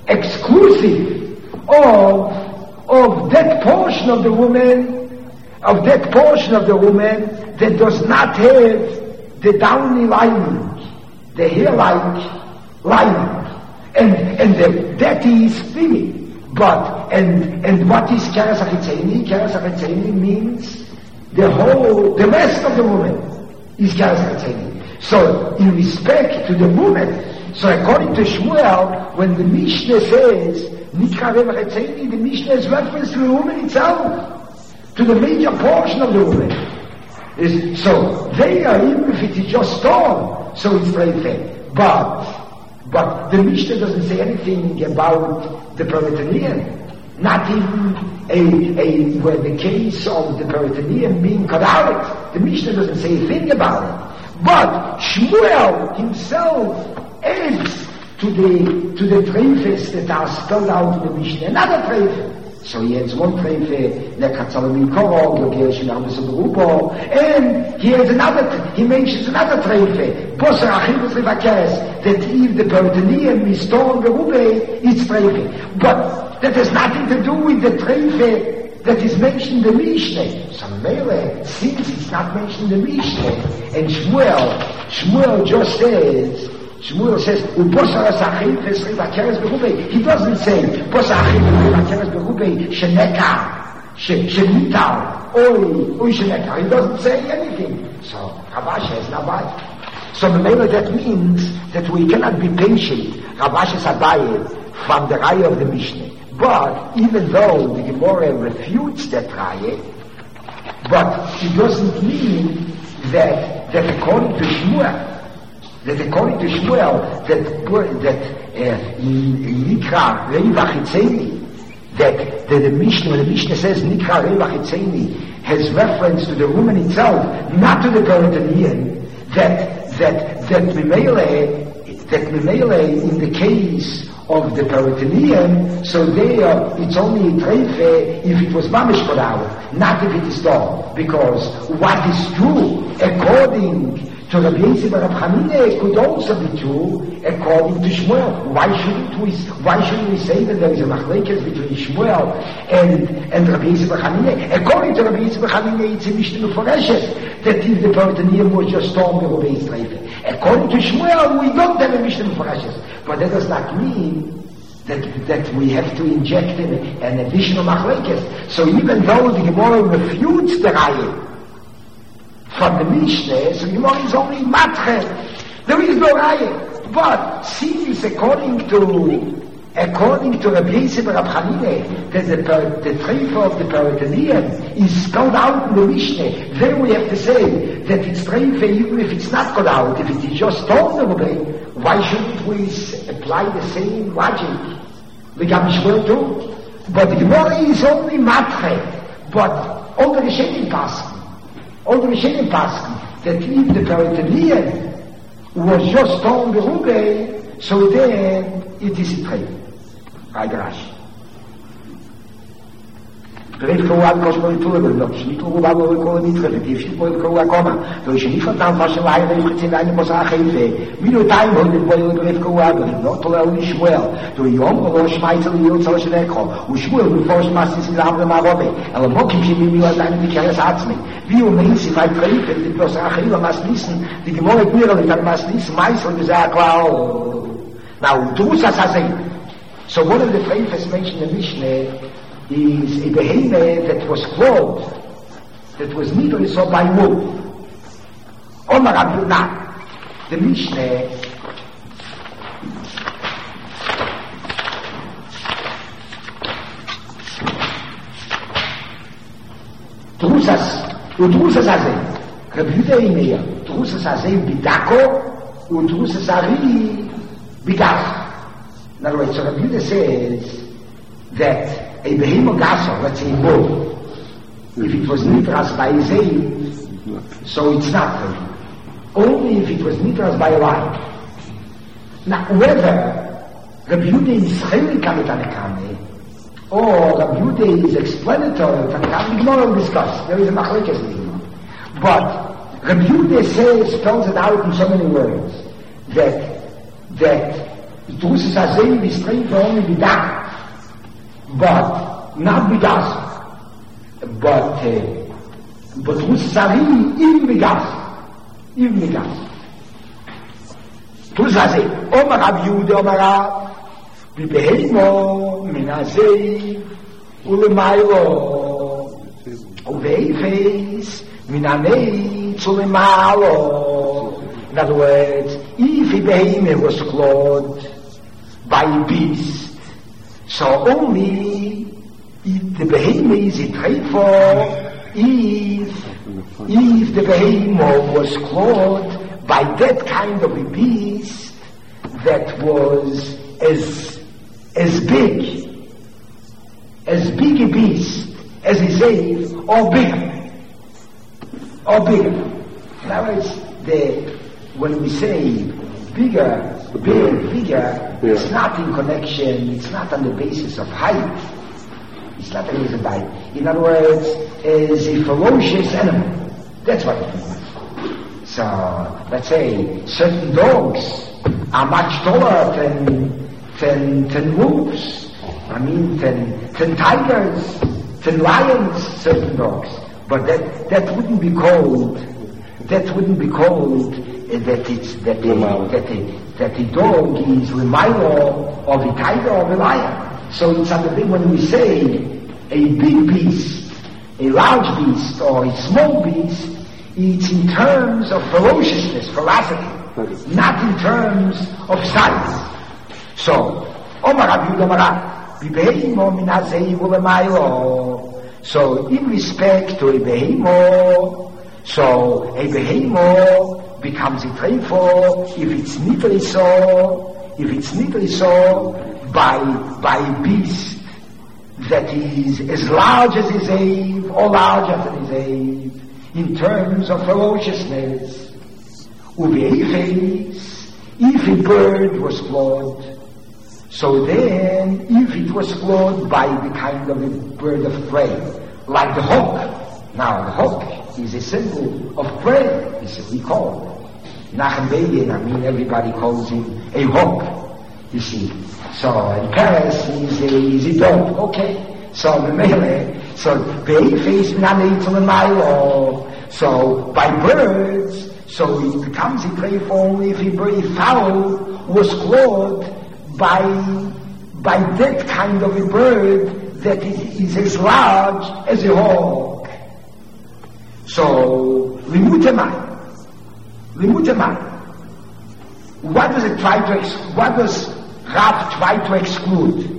exclusive of, of that portion of the woman, of that portion of the woman that does not have the downy lining, the hair-like lining, and and the, that is thinny. But and and what is Keres HaChitzeni? Keres HaChitzeni means the whole, the rest of the woman is Keres HaChitzeni. So in respect to the woman, so according to Shmuel, when the Mishnah says Nikra Reva Chitzeni, the Mishnah is reference to the woman itself, to the major portion of the woman. Is, so there, even if it is just torn, so it's very fair. But, but the Mishnah doesn't say anything about the peritoneum. Not even a, a, where the case of the peritoneum being cut out. The Mishnah doesn't say a thing about it. But Shmuel himself adds to the, to the treifes that are spelled out in the Mishnah another treife. So he has one treife, Lekatzalim Korog, Logesh Narbus Berubo, and he has another, he mentions another treife, Posar Achilus Levakeres, that if the peritoneum is torn Berube, it's treife. But that has nothing to do with the treife that is mentioned in the Mishnah. So Mele, since it's not mentioned in the Mishnah, and Shmuel, Shmuel just says, Shmuel says, "Ubosar asachim fesri vakeres berube." He doesn't say, "Ubosar asachim fesri vakeres berube shenekar, shenitar, oi, oi shenekar." He doesn't say anything. So Ravash has nabai. So maybe that means that we cannot be patient. Ravash is abayed from the raya of the Mishnah. But even though the Gemara refutes that raya, but it doesn't mean that that according to Shmuel. That according to Shmuel, that that Nikra Reiva Chitzeni, that the Mishnah, when the Mishnah says Nikra Reiva Chitzeni, has reference to the woman itself, not to the peritoneum. That that that Mimele, that Mimele in the case of the peritoneum, so there it's only a treife if it was mamish put out, not if it is done. Because what is true according to Rabbi Yosef and Rabbi Hanina could also be true according to Shmuel. Why shouldn't we? Why shouldn't we say that there is a machlekes between Shmuel and and Rabbi Yosef and Hanina? According to Rabbi Yosef and Hanina, it's a Mishnah Meforeshes that if the peritoneum was just torn, the Rebbe Yisrael. According to Shmuel, we don't have a Mishnah Meforeshes, but that does not mean that that we have to inject an, an additional machlekes. So even though the Gemara refutes the raya from the Mishnah, so the Gemara is only matche. There is no raya. But since according to according to Rabbi Yosef and Rabbi Hanina, that the, the treife of the peritoneum is spelled out in the Mishnah, then we have to say that it's treife even if it's not spelled out, if it is just told away, why shouldn't we apply the same logic? We got Shmuel too. But the Gemara is only matche. But all the Rishonim pass. All the Rishonim pass that if the peritoneum was just torn berube, so then it is a treife. Right, Rashi. Great Koran Koshmori Turbe, no, Shni Turbe Babo Koran Nitre, if she boy Koran Koma, so she nicht verdammt was weil ich jetzt in eine Mosache hilfe. Wie du time heute boy Great Koran, no to learn Shmuel. Du jong oder schmeißel ihr so schnell kommen. Und Shmuel du forsch machst sie haben mal Robbe. Aber mo kim sie mir was eine Kerre sagt mir. Wie du meinst sie weil Great die Mosache über was wissen, die gemorge mir und dann was nicht meißel gesagt, wow. Now du musst das sagen. So one of the treifes mentioned in the Mishnah is a behemoth that was clothed, that was neither so by wool. Omar Abdullah, the Mishnah, Drusas, Udrusas Azeh, Rabbi Yehuda Imeir, Drusas Azeh Bidako, Udrusas Ari Bigaz. In other words, so Rabbi Yehuda says that a behemoth gasser, let's say a bull, if it was nitras by a zayin, so it's not behemoth. Only if it was nitras by a lion. Now, whether Rabbi Yehuda is chelik on the Tanakame, or Rabbi Yehuda is explanatory of Tanakame, the Gemara will discuss. There is a machlekes in the Gemara. But Rabbi Yehuda says, spells it out in so many words, that, that Drusas Azeh is trained for only Bidak, but not Bidas. But, uh, but Drusas Azeh, even Bidas. Even Bidas. Drusas Azeh, Omar Rabbi Yehuda, Omar Rab, Bibehemo, Min Azeh, Ulemailo, Uveifes, Min Anei, Zulemalo. In other words, if a behemoth was clothed by a beast, so only if the behemoth is a treifa, if, if the behemoth was clothed by that kind of a beast that was as, as big, as big a beast as a Zev, or bigger, or bigger. In other words, the, when we say bigger, big, bigger, yeah. It's not in connection, it's not on the basis of height. It's not on the basis of height. In other words, as a ferocious animal. That's what it means. So, let's say, certain dogs are much taller than, than, than wolves. I mean, than, than tigers, than lions, certain dogs. But that, that wouldn't be called, that wouldn't be called uh, that it's, that the, that the, that the dog is the Milo of a tiger or a lion. So it's on the big, when we say a big beast, a large beast, or a small beast, it's in terms of ferociousness, ferocity, not in terms of size. So, Omar Rabbi Gamara, Bibeimo minazeivu lemailo. So, in respect to a behemoth, so a behemoth becomes a treifo if it's neatly so, if it's neatly so by by a beast that is as large as his Zev or larger than his Zev in terms of ferociousness. Uveifes, if a bird was flawed, so then if it was flawed by the kind of a bird of prey, like the hawk. Now the hawk is a symbol of prey, this is we call it. Nachem Begin, I mean everybody calls him a hawk, you see. So in Paris he's a, he's a dog, okay. So the mele, so Beifes Minaneitel and Milo. So by birds, so it becomes a prey for only if a fowl was clawed by by that kind of a bird that is, is as large as a hawk. So limutemai, limutemai. What does it try to? Ex- what does Rav try to exclude?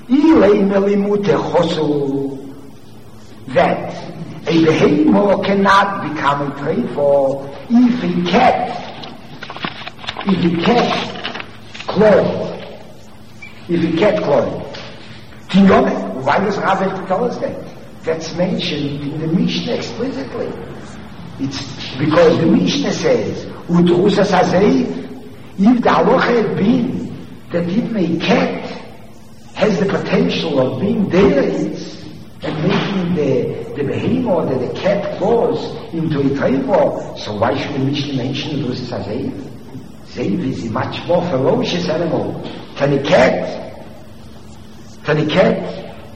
That a behemoth cannot become a treifo if he can't, if he can't claw, if he can't claw. Why does Rav have to tell us that? That's mentioned in the Mishnah explicitly. It's because the Mishnah says, Utrusas hazeiv, if the halacha had been that even a cat has the potential of being daylight and making the, the behemoth that the cat claws into a treifo, so why should the Mishnah mention Utrusas hazeiv? Zev is a much more ferocious animal. Can a cat, can a cat,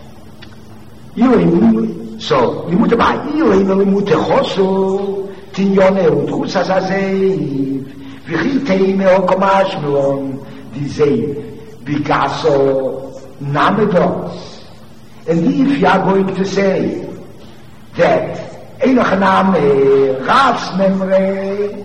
so, limute ba, ilay na limute chosu, tinyone utrusas hazeiv, vichitei meo komash melon, di zeiv, bigaso namedos. And if you are going to say that Enoch Name, Rav's memory,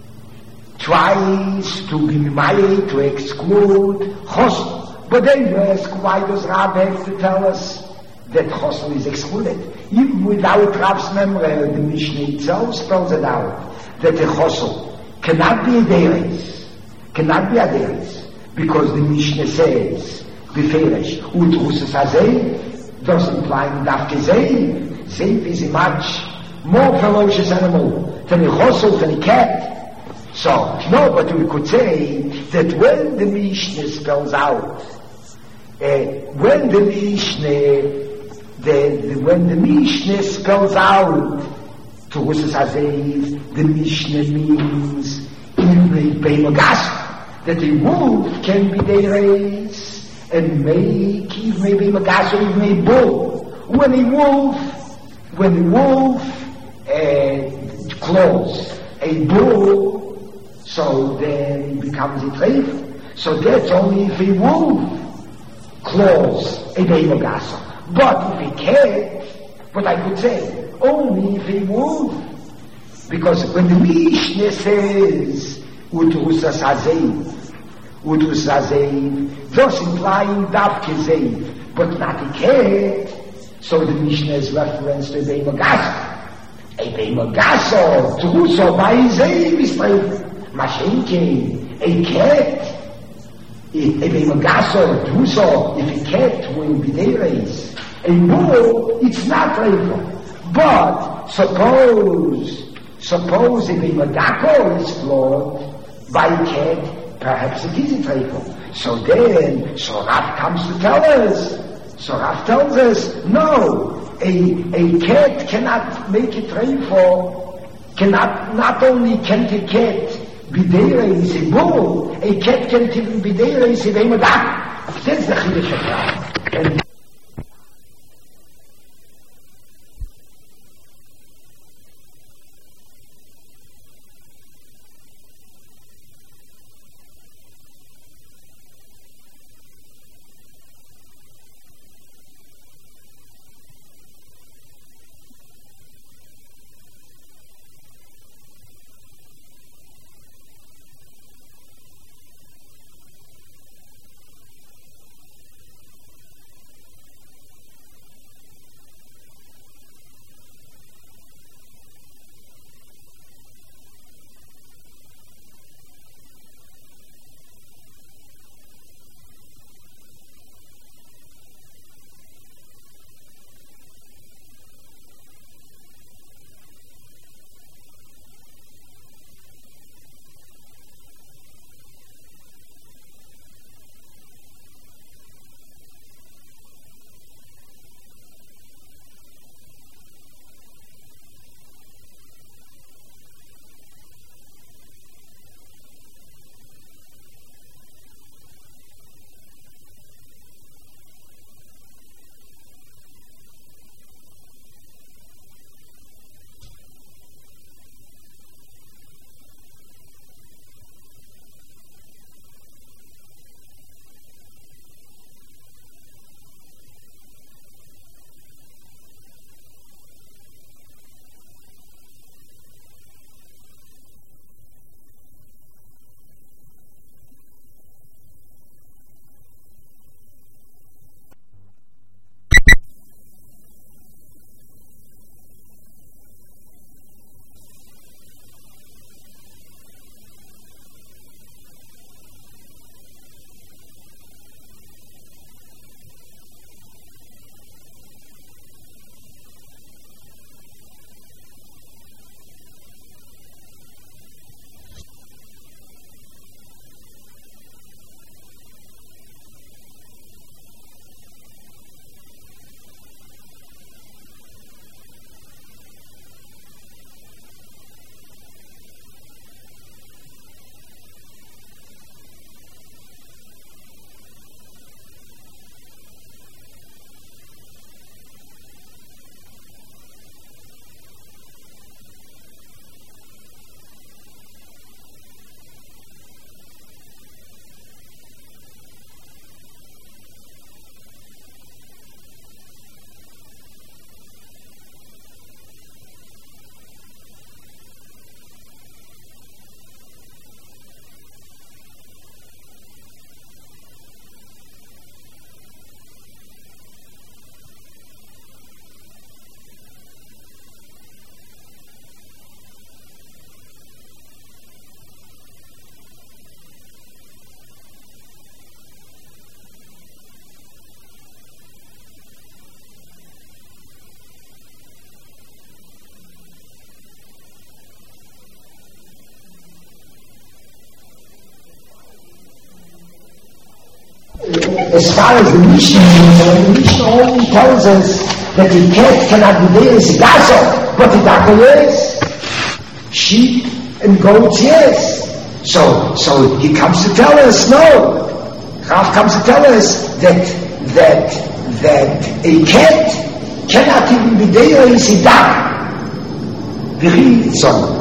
tries to be made to exclude chosu, but then you ask, why does Rav have to tell us that chosu is excluded? Even without Rav's memory, the Mishnah itself spells it out, that the chosu cannot be a deris, cannot be a deris, because the Mishnah says, beferish, utrusas hazeiv, thus implying dafke zeiv. Zeiv is a much more ferocious animal than a chosu, than a cat. So, no, but we could say that when the Mishnah spells out, uh, when the Mishnah The, the, when the Mishnah spells out Utrusas hazeiv, the Mishnah means even a that a wolf can be dereis and make even a beimagash or even a bull. When a wolf, when a wolf uh, claws a bull, so then it becomes a treif. So that's only if a wolf claws a beimagash. But if he can't, what I could say, only if he wolf. Because when the Mishnah says, Utrusas hazeiv, Utrusas hazeiv, thus implying dafke zeiv, but not a cat, so the Mishnah is reference to a beimagash. A beimagash, Truso by zeiv is treif. Mashenke, a cat, If a magaso, tuso, if a cat will be there is, a bull, it's not treifo. But suppose, suppose if a magako is flawed by a cat, perhaps it is a treifo. So then, so Rav comes to tell us, so Rav tells us, no, a, a cat cannot make a treifo, cannot, not only can the cat be there is a bull, a cat can't even be there is a magako. That's the Chiddush of Rav. As far as the Mishnah, the Mishnah only tells us that the cat cannot be there as a gaso, but the doctor yes, sheep and goats yes. So, so he comes to tell us, no, Rav comes to tell us that that that a cat cannot even be there as a doctor. Very so,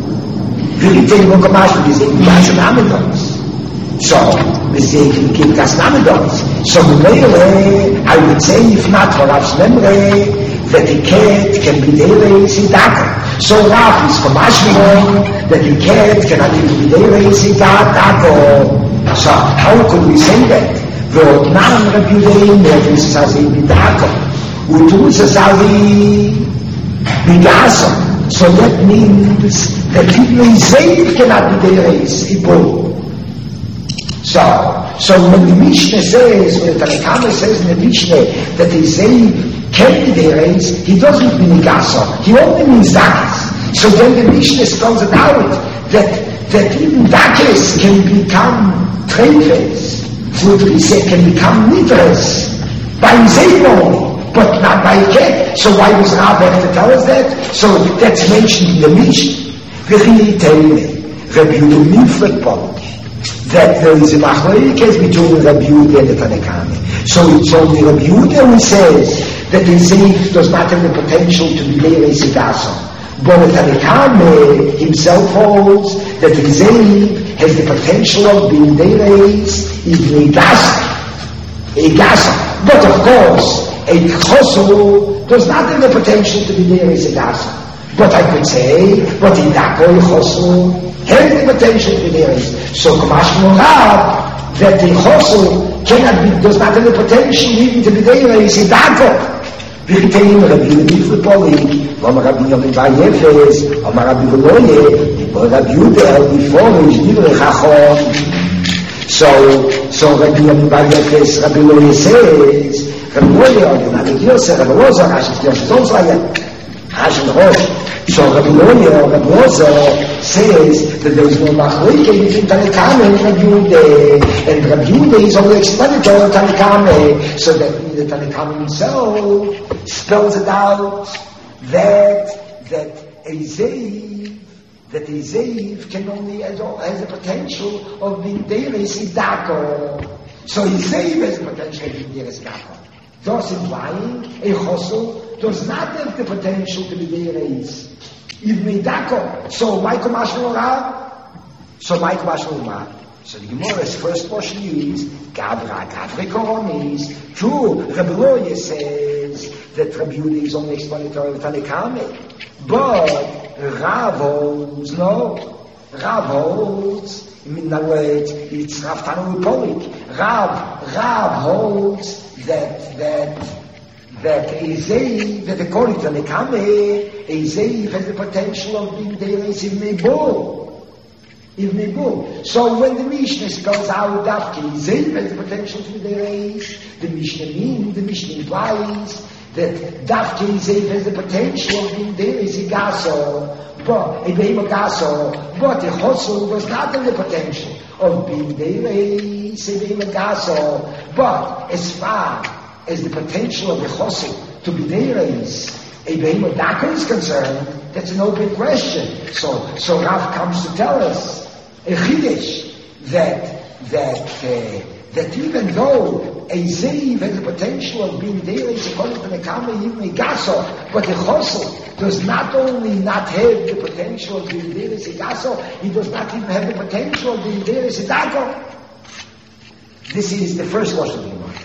very very much commercial. This is not an amendment. So, we say, we keep das Namendos. So, really, I would say, if not for Rav's memory, that the cat can be there as a doctor. So, Rav is commercial, that the cat cannot even be there as a doctor. So, how could we say that? The non-reputation that is as a doctor, who does as a bigaso. So, that means that even a slave cannot be there as a bull. So, So when the Mishnah says, when the Tanakama says in the Mishnah that they say candidates, he doesn't mean Gasa, he only means Dakis. So then the Mishnah spells it out that, that even Dakis can become Treifes, would we say can become Nidres, by Zayn only, but not by Ket. So why does Rav have to tell us that? So that's mentioned in the Mishnah. Rabbi Yehuda Milfred Polk, that there is a machlokes between Rabbi Yehuda and the Tanakame. So it's only Rabbi Yehuda who says that the Zeif does not have the potential to be Leirei Sidasa. But the Tanakame himself holds that the Zeif has the potential of being Leirei even a Gasa. A Gasa. But of course, a Chosu does not have the potential to be Leirei Sidasa. But I could say, but in Dako Chosu has the potential to be there. So Kamash Morab, that the Chosu cannot be, does not have the potential even to be there, is in Dako. V'chitein Rabbi Yehuda Polik, Om Rabbi Yomi Bar Yefes, Om Rabbi Veloye, Rabbi Yehuda, before is Divrei Chacham. So, so Rabbi Yomi Bar Yefes, Rabbi Veloye says, Rabbi Veloye, or Rabbi Yosef, Rabbi Rosa, Rashi Yosef, also like Rashi Rosh. So Rabbi Loya, Rabbi Rosa says that there is no machlokes between Tanakame and Rabbi Yehuda, and Rabbi Yehuda is only explanatory of Tanakame, so that the Tanakame himself spells it out that that a Zeif, that a Zeif can only has, has the potential of being Deiris Idako. So a Zeif has the potential of being Deiris Idako. Thus implying a Chosu does not have the potential to be Deiris. Even Dako. So why Kamashal Rav? So why Kamashal Rav? So the Gemara's first portion is Gavra, Gavre Koronis. True, Rabbi Loya says that Rabbi Yehuda is only explanatory of Tanakame. But Rav holds, no. Rav holds, in other words, it's Rav Tanu Polik. Rav, Rav holds that, that, that a Zeif, that according to Tanakame, a Zeif has the potential of being Deiris in Nebul. In Nebul. So when the Mishnah spells out Dafki, Zeif has the potential to be Deiris, the Mishnah means, the Mishnah implies that Dafki Zeif has the potential of being Deiris in Gaso, but a Behemoth Gaso, but the Chosu does not have the potential of being Deiris in Behemoth Gaso, but as far as the potential of the Chosu to be Deiris, a Behemoth Dako is concerned, that's an open question. So, so Rav comes to tell us a Chidesh that that uh, that even though a Zeif has the potential of being Deiris according to the Kama even a Gaso, but the Chosu does not only not have the potential of being Deiris a Gaso, he does not even have the potential of being Deiris a Dako. This is the first version of the Gemara.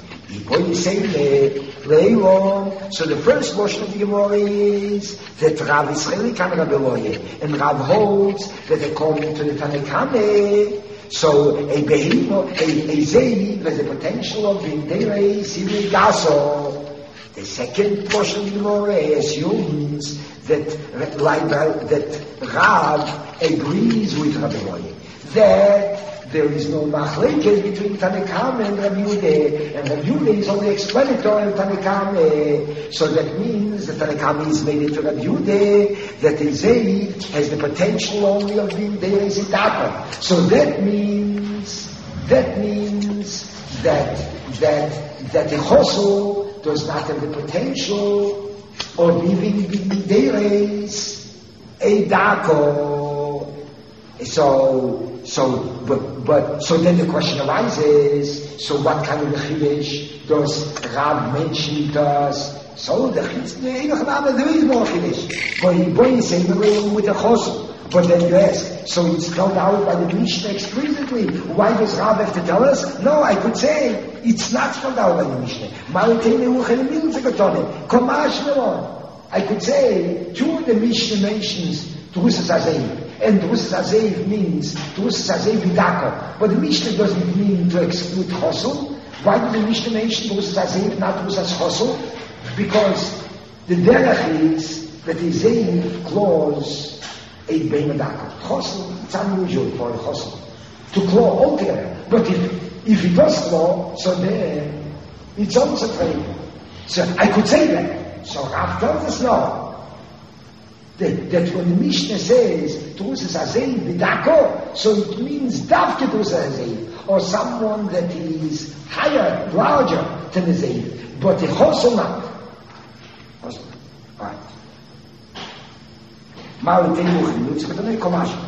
So the first version of the Gemara is that Rav Israeli can Rabbi Loye, and Rav holds that according to the Tanakame, so a Behemoth, a, a Zeif has the potential of being Deiris in Gaso. The second portion of the Gemara assumes that that Rav agrees with Rabbi Loye, that there is no machlekes between Tanakame and Rabbi Yehuda, and Rabbi Yehuda is only explanatory of Tanakame. So that means that Tanakame is made into Rabbi Yehuda, that the Zeif has the potential only of being Deiris Idaka. So that means, that means that, that, that the Chosu does not have the potential of even being Deiris Idaka. So, so, but, but, so then the question arises, so what kind of a Chidesh does Rav mention to us? So the Chidesh, there is no Chidesh. But he boys say the way with the Chosu. But then you ask, so it's spelled out by the Mishnah explicitly. Why does Rav have to tell us? No, I could say, it's not spelled out by the Mishnah. I could say, two of the Mishnah mentions Drusas Hazeif. And Drusas Hazeif means Drusas Hazeif Idako. But the Mishnah doesn't mean to exclude Chosu. Why did the Mishnah mention Drusas Hazeif, not Drusas Chosu? Because the derech is that the Zeif clause a Behemoth Dako. Chosu, it's unusual for a Chosu to claw altogether. But if If he doesn't know, so then it's also praying. So I could say that. So Rav tells us no. That, that when the Mishnah says Drusas Hazev B'dako, so it means Davke Drusas Hazev, or someone that is higher, larger than the Zev, but the Chosel not. Alright. Mal Teimuchim, Lutzich, but don't come out.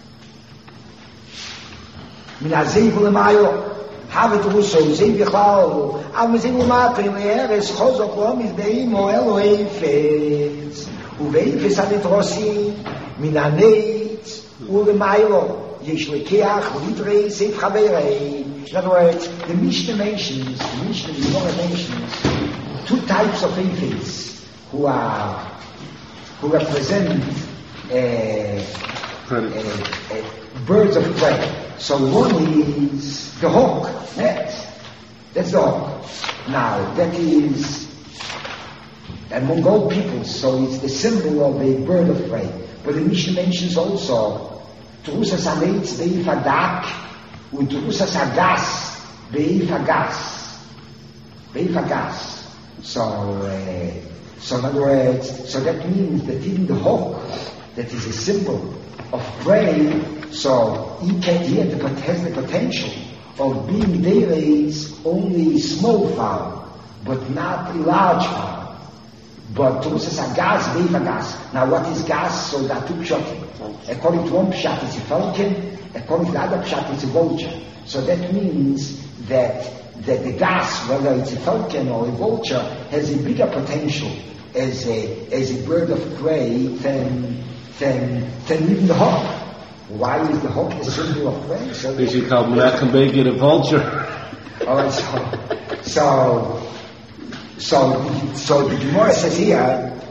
Min Hazev L'mayo, have it also, Zev Yechal, Am Zev L'mato, Le'eres, Chosok, Lomis, Be'imo, Elohefes, Uveifes Anitrosi, Min Hanetz, U'L'mayo, Yesh Lekeach, Lidrei, Zev Chaverei. In other words, the Mishnah mentions, the Mishnah, the Gemara mentions, two types of infants who are, who represent uh, uh, uh, birds of prey. So one is the hawk. That's, that's the hawk. Now, that is among all people, so it's the symbol of a bird of prey. But the Mishnah mentions also Drusas Hanetz Be'if Hadak and Drusas Hagas Be'if Hagas. Be'if Hagas. So, uh, so in other words, so that means that even the hawk, that is a symbol of prey, so he, can, he has, the, has the potential of being there is only small fowl, but not a large fowl. But Drusas Hagas, Be'if Hagas. Now what is gas? So that two pshatim. According to one pshat it's a falcon, according to the other pshat it's a vulture. So that means that that the gas, whether it's a falcon or a vulture, has a bigger potential as a as a bird of prey than than than even the hawk. Why is the hawk the symbol of prey? So they should call Menachem Begin a vulture. All right, so so so so the Gemara says here.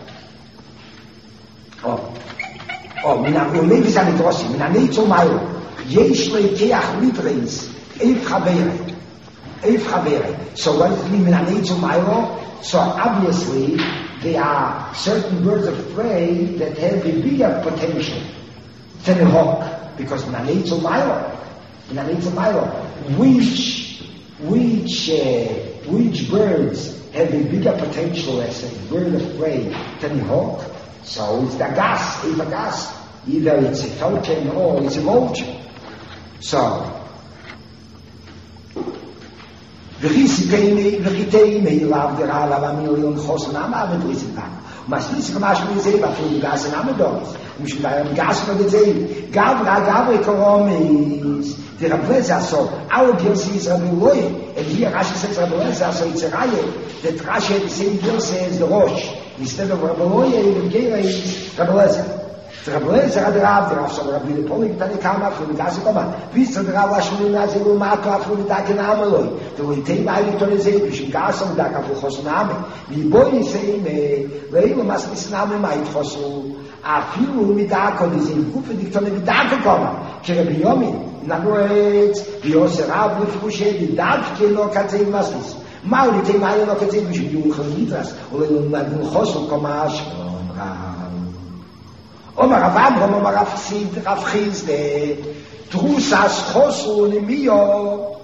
Oh, oh, מן הלוי זה הנדרוסי, מן הניצו מהיו, יש להיקח ליטרס, איף חברי, איף חברי. So what does it mean, מן הניצו מהיו? So obviously, there are certain birds of prey that have a bigger potential than a hawk, because מן הניצו מהיו, מן הניצו מהיו, which, which, uh, which birds have a bigger potential as a bird of prey than a hawk? So it's the gas, if a gas, either it's a falcon or it's a vulture. So, וחיסיתני וחיתני לאו דרע לאו המיליון חוסן אמה ודריסיתם. ומסליס כמשהו לזה, ואפילו גס אינם מדורס. ומשום דיין גס מדזה, גברה גברה קורומס. The Rabbeleza, so our Gilsi is Rabbi Loi, and here Rashi says Rabbeleza, so it's a Raya, that Rashi had the same Gilsi as the Rosh. Instead of Rabbi Loi, the Gera is Rabbeleza. The Rabbeleza had the Rav, the Rav, so Rabbi Lepolik, Tani Kama, from the Gazi Kama, Vista the Rav, Lashmi Nazi, Lumato, from the Dakin Amaloi, the way Tay Mai, the Tonizei, Vishim Gasam, Daka, Chosname, the boy saying, Leilu must listen to my Chosu, Afilu Midako, the Zin Kufa, the Tony Midako Kama, Kerabi Yomi. In other words, the Oserav with Fushe, the Davke no Katzei Maslis. Mauli te Maya no Katzei, we should do Chalitras, or Ladu Chosu Komash, Omar Avram, Omar Avchid, Avchiz, the Drusas Chosu Nemio,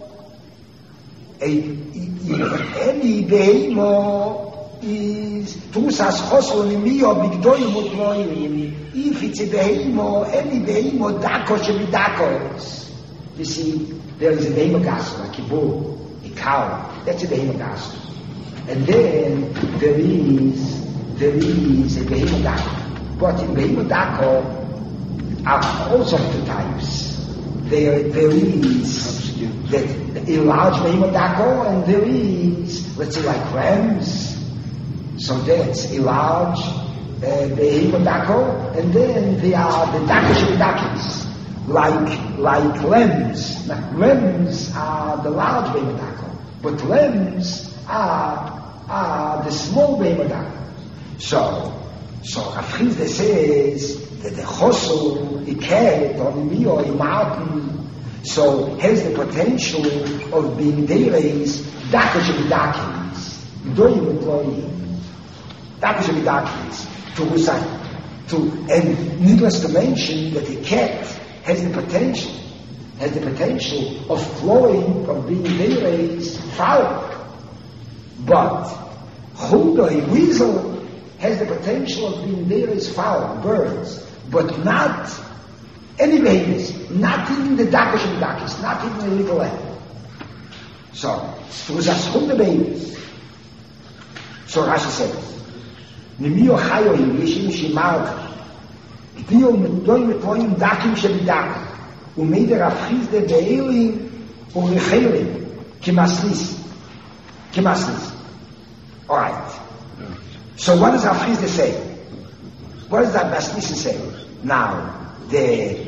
Eli Beimo is Drusas Chosu Nemio, Bigdoi Mutloim. If it's a Beimo, Eli Beimo, Dako Shemidakos. You see, there is a behemoth, like a bull, a cow. That's a behemoth. And then there is there is a behemoth. But in behemoth are all sorts of types. There there is that a large behemoth and there is, let's say, like rams. So that's a large uh, behemoth, and then there are the dakos. Like, like lambs. Now, lambs are the large behemoth, but lambs are, are the small behemoth. So, so Rafchizda says that the chosel, a cat, or a mio, a mountain, so has the potential of being dereis, dakosh vidakis, doim employee, dakosh vidakis, to Hussein. To, and needless to mention that a cat has the potential has the potential of flowing, of being Deres, foul. But Chudoi, weasel, has the potential of being Deres, foul, birds, but not any babies, not even the Dakish and Dakis, not even the little lamb. So, it was a Chudoi babies. So Rashi says, Nimiyo Chayoim, Yeshim Shimarka, Dio Medoy Metoyim Dakim Shebidak, Umeder Afchizde Be'elim, Urechelim, Kimaslis. Kimaslis. Alright. So what does Afchizde say? What does that Baslis say? Now, the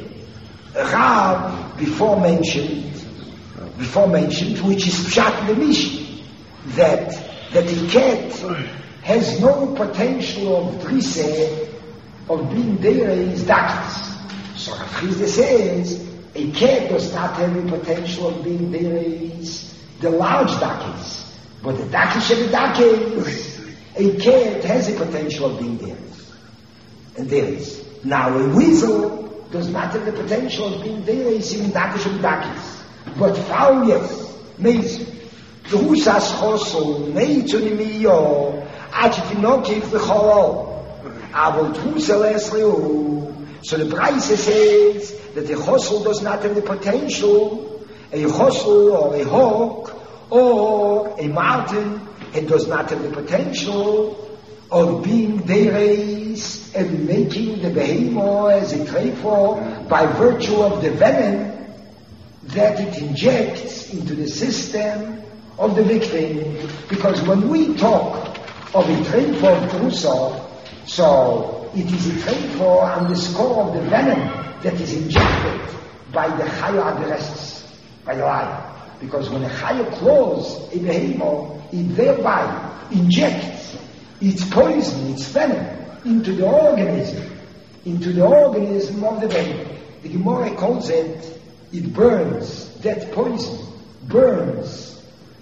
Rav before mentioned, before mentioned, which is Pshat the Mish, that that the cat has no potential of Drise, of being there is Dakis. So Chizde says, a cat does not have the potential of being there is the large Dakis. But the Dakis and the Dakis, a cat has a potential of being there. And there is. Now a weasel does not have the potential of being there is in Dakis and Dakis. But foul, yes, amazing. The Husas Chosel, Neitzunimiyo, Achitinokiv the Chol. Avol Husel Esreu. So the Braise says that the Chosel does not have the potential, a Chosel or a hawk or a mountain, it does not have the potential of being Deres and making the behemoth as a trefor by virtue of the venom that it injects into the system of the victim. Because when we talk of a trefor of Trusa, so it is a trefor on the score of the venom that is injected by the Chaya Agrestis, by the lion. Because when a Chaya claws a behemoth, it thereby injects its poison, its venom, into the organism, into the organism of the behemoth. The Gemara calls it, it burns, that poison burns,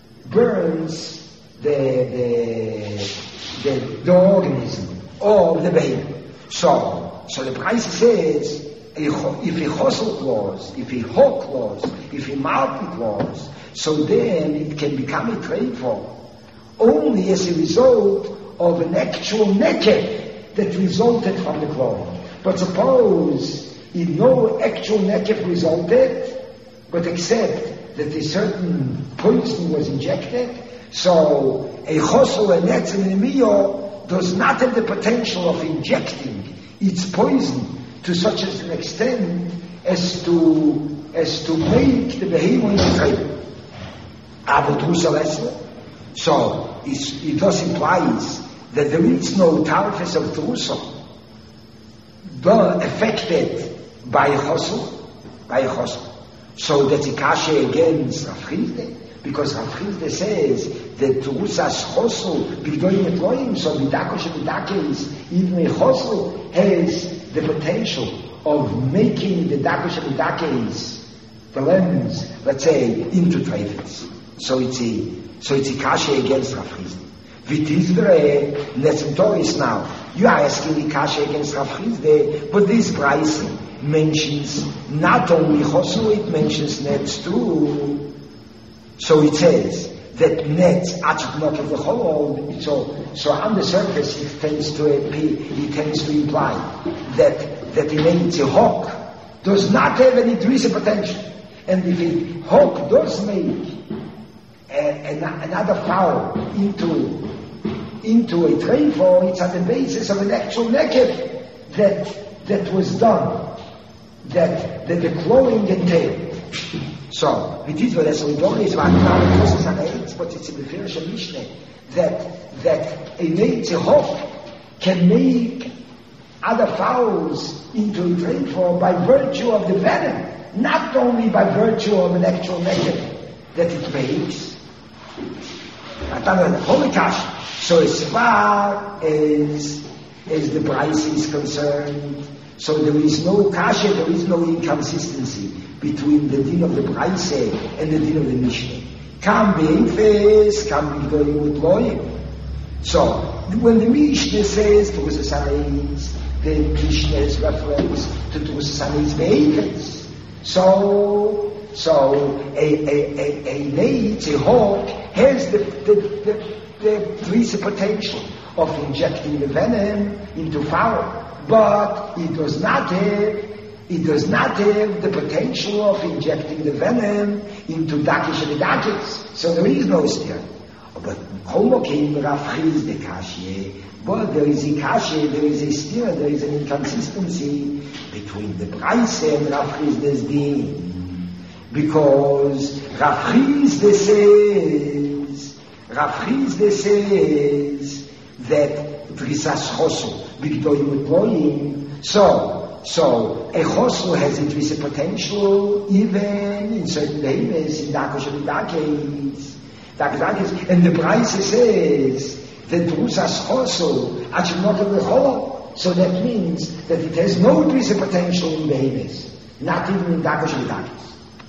burns the, the, the, the organism of the behemoth. So, so the Braise says, if a chosel claws, if a hawk claws, if a mountain claws, so then it can become a trefor only as a result of an actual neked that resulted from the clawing. But suppose if no actual neked resulted, but except that a certain poison was injected, so a chosel and netzim does not have the potential of injecting its poison to such an extent as to as to make the behemoth in so it thus implies that there is no tarfes of Trusa affected by a chosel, by a chosel. So that's a kasha against Rav Chizde, because Rav Chizde says that Trusas chosel b'gdoim etloim, so b'dako sheb'dakes, even a chosel has the potential of making the dako sheb'dakes, the lambs, let's say, into treifes. So it's a so it's a kasha against Rav Chizde. V'tizvere netzim now. You are asking a kasha against Rav Chizde, but this Braise mentions not only chosel, it mentions nets too. So it says that nets achit not of the whole. So so on the surface it tends to it tends to imply that that it a hawk does not have any drisa potential, and if a hawk does make a, a, another fowl into into a trefor, it's on the basis of an actual neked that that was done, that that the clawing entailed. So it is what we don't is what now process an eight, but it's in the Firish Mishnah that that a nature hawk can make other fowls into a trefor by virtue of the venom, not only by virtue of an actual neked that it makes. So as far as as the Braise is concerned, so there is no kasha, there is no inconsistency between the din of the Braise and the din of the Mishnah. Can be face, can be going with loyim. So when the Mishnah says to the Saneis, the Mishnah is reference to the Saneis behaviors. So So a a a a leech, a hawk, has the the the, the greater potential of injecting the venom into fowl, but it does not have it does not have the potential of injecting the venom into dakish and dakis. So there is no steer. But homo came rafchiz the kashye. But there is a kashye, there is a steer, there is an inconsistency between the Braise and Rafchiz des Din. Because Rafchiz des says, Rafchiz des says that Drisas Chosu, Bigdoyim Utmoyim. So, so a Chosu has a Drisa potential even in certain behemoths, in Dakosh and Dakis. Dakis, and the Braise says that Drusas Chosu, actually not of the whole. So that means that it has no Drisa potential in behemoths, not even in Dakosh and Dakis.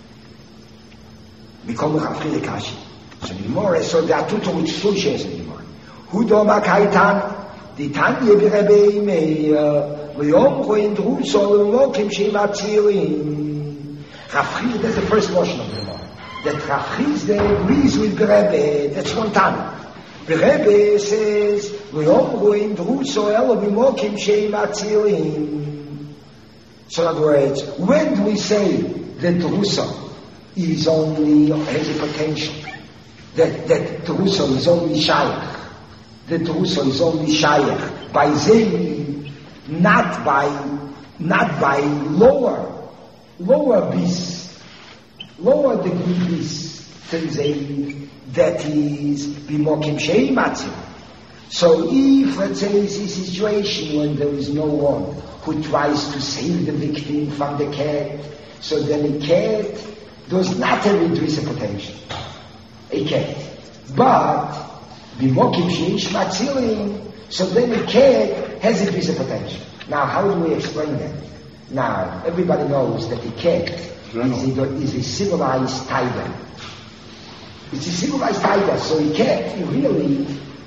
Become a Rafchiz Kashi. So anymore, so there are two to which solutions anymore. Who do Makaitan, the Tanya Birebe Meir, Leom Koin Druso, Lokim Shema Tzirin. Rafchiz, that's the first portion of the law. That Rafchiz there agrees with Birebe, that's one time. The Rebbe says, "V'yomru druso elo b'mokim sheim atzilim." So in other words, when do we say that druso is only has a potential, that that druso is only shayach, that druso is only shayach by zein, not by not by lower lower bis, lower degree bis than zein. That is b'mokim sheim atzil. So if, let's say, it's a situation when there is no one who tries to save the victim from the cat, so then a cat does not have a drisa potential. A cat. But b'mokim sheim atzilim, so then a cat has a drisa potential. Now, how do we explain that? Now, everybody knows that a cat is a, is a civilized tiger. It's a civilized tiger, so a cat, really,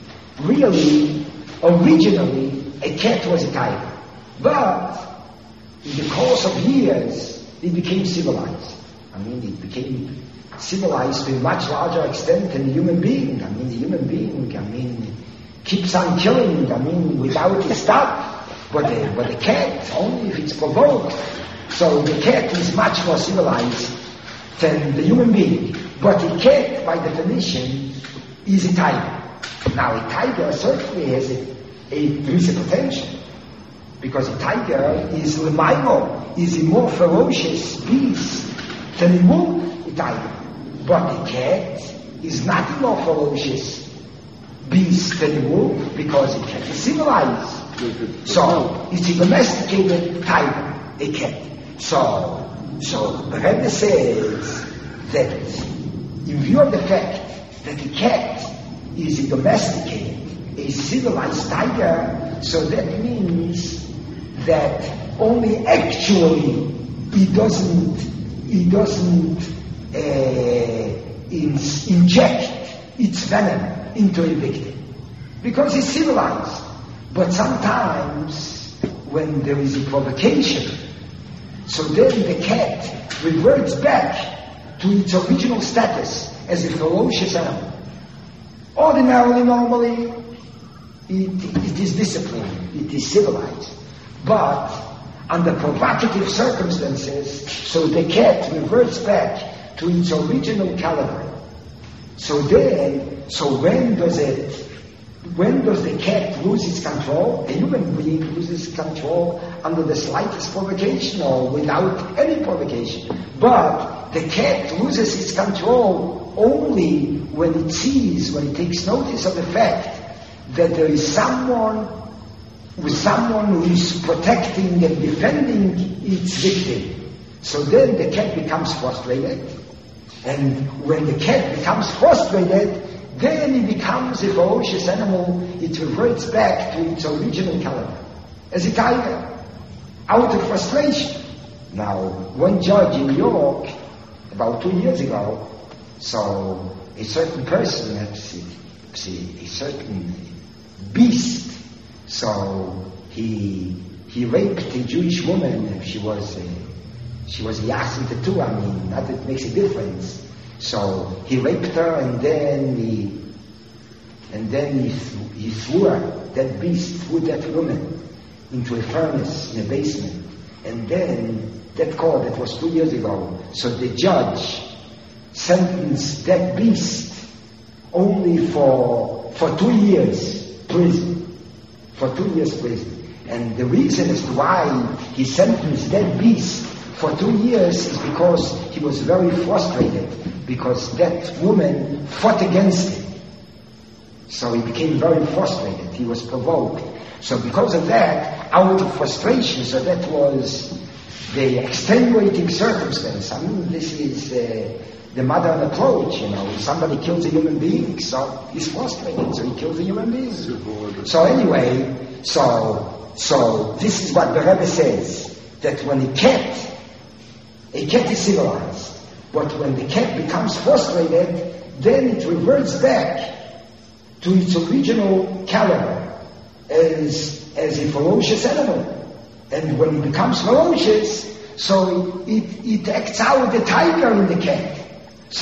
really, originally, a cat was a tiger. But, in the course of years, it became civilized. I mean, it became civilized to a much larger extent than a human being. I mean, the human being, I mean, keeps on killing, I mean, without a stop. But the, but the cat, only if it's provoked. So the cat is much more civilized than the human being. But a cat, by definition, is a tiger. Now, a tiger certainly has a, a drisa potential, because a tiger is lemaimo, is a more ferocious beast than a wolf, a tiger. But a cat is not a more ferocious beast than a wolf, because a cat is civilized. So, it's a domesticated tiger, a cat. So, so the Rebbe says that in view of the fact that the cat is a domesticated, a civilized tiger, so that means that only actually he doesn't, he doesn't uh, in, inject its venom into a victim, because he's civilized. But sometimes when there is a provocation, so then the cat reverts back to its original status as a ferocious animal. Ordinarily, normally, it, it is disciplined, it is civilized. But under provocative circumstances, so the cat reverts back to its original caliber. So then, so when does it, when does the cat lose its control? A human being loses control under the slightest provocation or without any provocation. But the cat loses its control only when it sees, when it takes notice of the fact that there is someone, with someone who is protecting and defending its victim. So then the cat becomes frustrated. And when the cat becomes frustrated, then it becomes a ferocious animal. It reverts back to its original caliber, as a tiger, out of frustration. Now, one judge in New York, about two years ago, so a certain person, a, a certain beast, so he he raped a Jewish woman. She was a, she was yachid too, I mean, not that it makes a difference. So he raped her, and then he, and then he, he threw her, that beast threw that woman into a furnace in a basement. And then that court, that was two years ago, so the judge sentenced that beast only for for two years prison, for two years prison. And the reason as to why he sentenced that beast for two years is because he was very frustrated, because that woman fought against him. So he became very frustrated. He was provoked. So because of that, out of frustration, so that was the extenuating circumstance. I mean, this is uh, the modern approach, you know. If somebody kills a human being, so he's frustrated, so he kills a human being. So anyway, so so this is what the Rebbe says, that when a cat, a cat is civilized, but when the cat becomes frustrated, then it reverts back to its original caliber as, as a ferocious animal. And when it becomes ferocious, so it, it acts out the tiger in the cat. So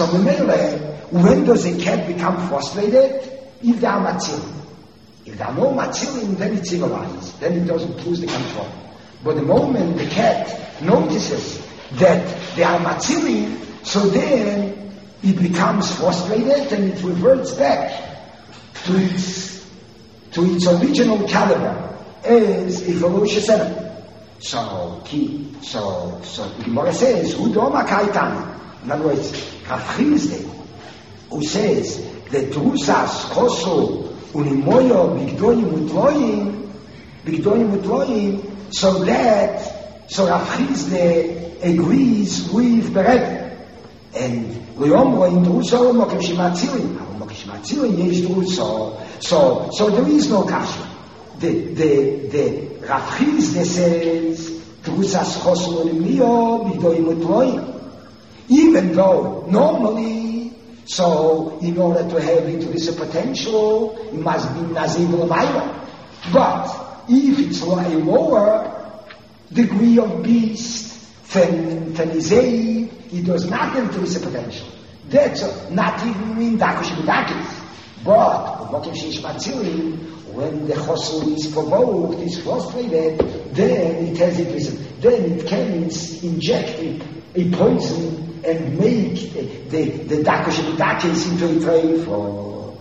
when does a cat become frustrated? If there are matzilim. If there are no matzilim, then it's civilized. Then it doesn't lose the control. But the moment the cat notices that there are matzilim, so then it becomes frustrated and it reverts back to its to its original caliber as a ferocious animal. So, so, so, the Gemara says, who doma kaitani? In other words, Rav Chizde, who says that Rusas, Chosu, Unimoyo, Bigdoyim Utloyim, Bigdoyim Utloyim, so that, so Rav Chizde agrees with the Rebbe. And Leomro in Druso, Mokim Shimatzilim, Mokim Shimatzilim, Yesh Druso. So, so there is no kasha. The, the, the, Rav Chizde says, Drusas Chosu Unimoyo, Bigdoyim Utloyim. Even though normally, so in order to have into this potential, it must be Naziv L'mayla. But if it's a lower degree of beast than Izei, it does not enter this potential. That's not even in Dakush B'Dakis. But when the Chosu is provoked, is frustrated, then it has it, then it can inject a, a poison and make the the, the Dakush B'Dakis into a tray for.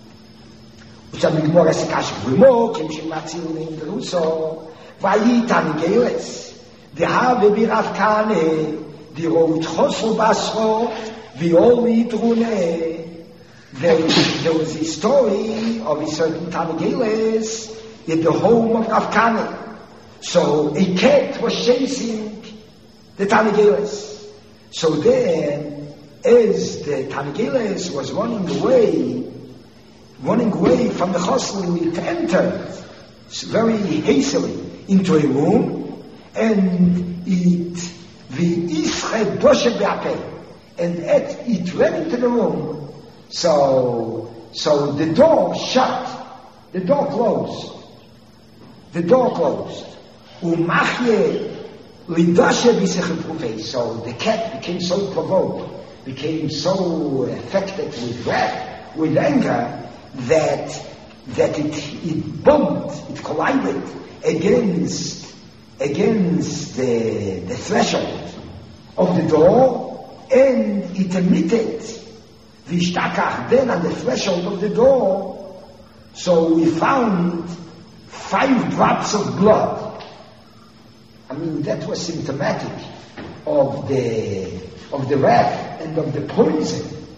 Which I mean, more as a cash of remote, Kim Shimatzil in the Russo, Vayitan Geles, the Have Birav Kane, the Road Chosu Basro, the Oli Drune. There, there was a story of a certain Tanageles in the home of Rav Kane. So a cat was chasing the Tanageles. So then, as the Tanageles was running away, running away from the hostel, it entered very hastily into a room, and it, the Isched Doshe Be'apeh, and at, it went into the room. So, so the door shut, the door closed, the door closed. Umachye lidashe b'sechel. So the cat became so provoked, became so affected with wrath, with anger, that that it it bumped, it collided against against the the threshold of the door, and it emitted. Vishtakach, then on the threshold of the door, so we found five drops of blood. I mean, that was symptomatic of the of the wrath and of the poison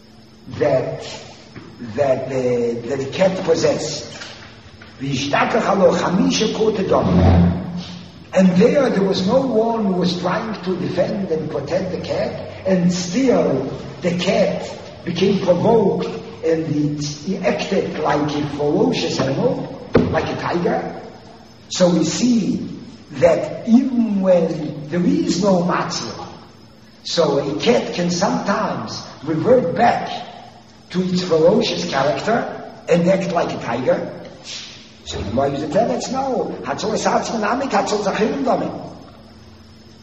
that that the, that the cat possessed. Vishtakach alo chamisha kotedom. And there, there was no one who was trying to defend and protect the cat, and still the cat became provoked, and it, it acted like a ferocious animal, like a tiger. So we see that even when there is no matzah, so a cat can sometimes revert back to its ferocious character and act like a tiger. So the more you tell us, no, Hatzol Esatzman Amik, Hatzol Zachirim Domim.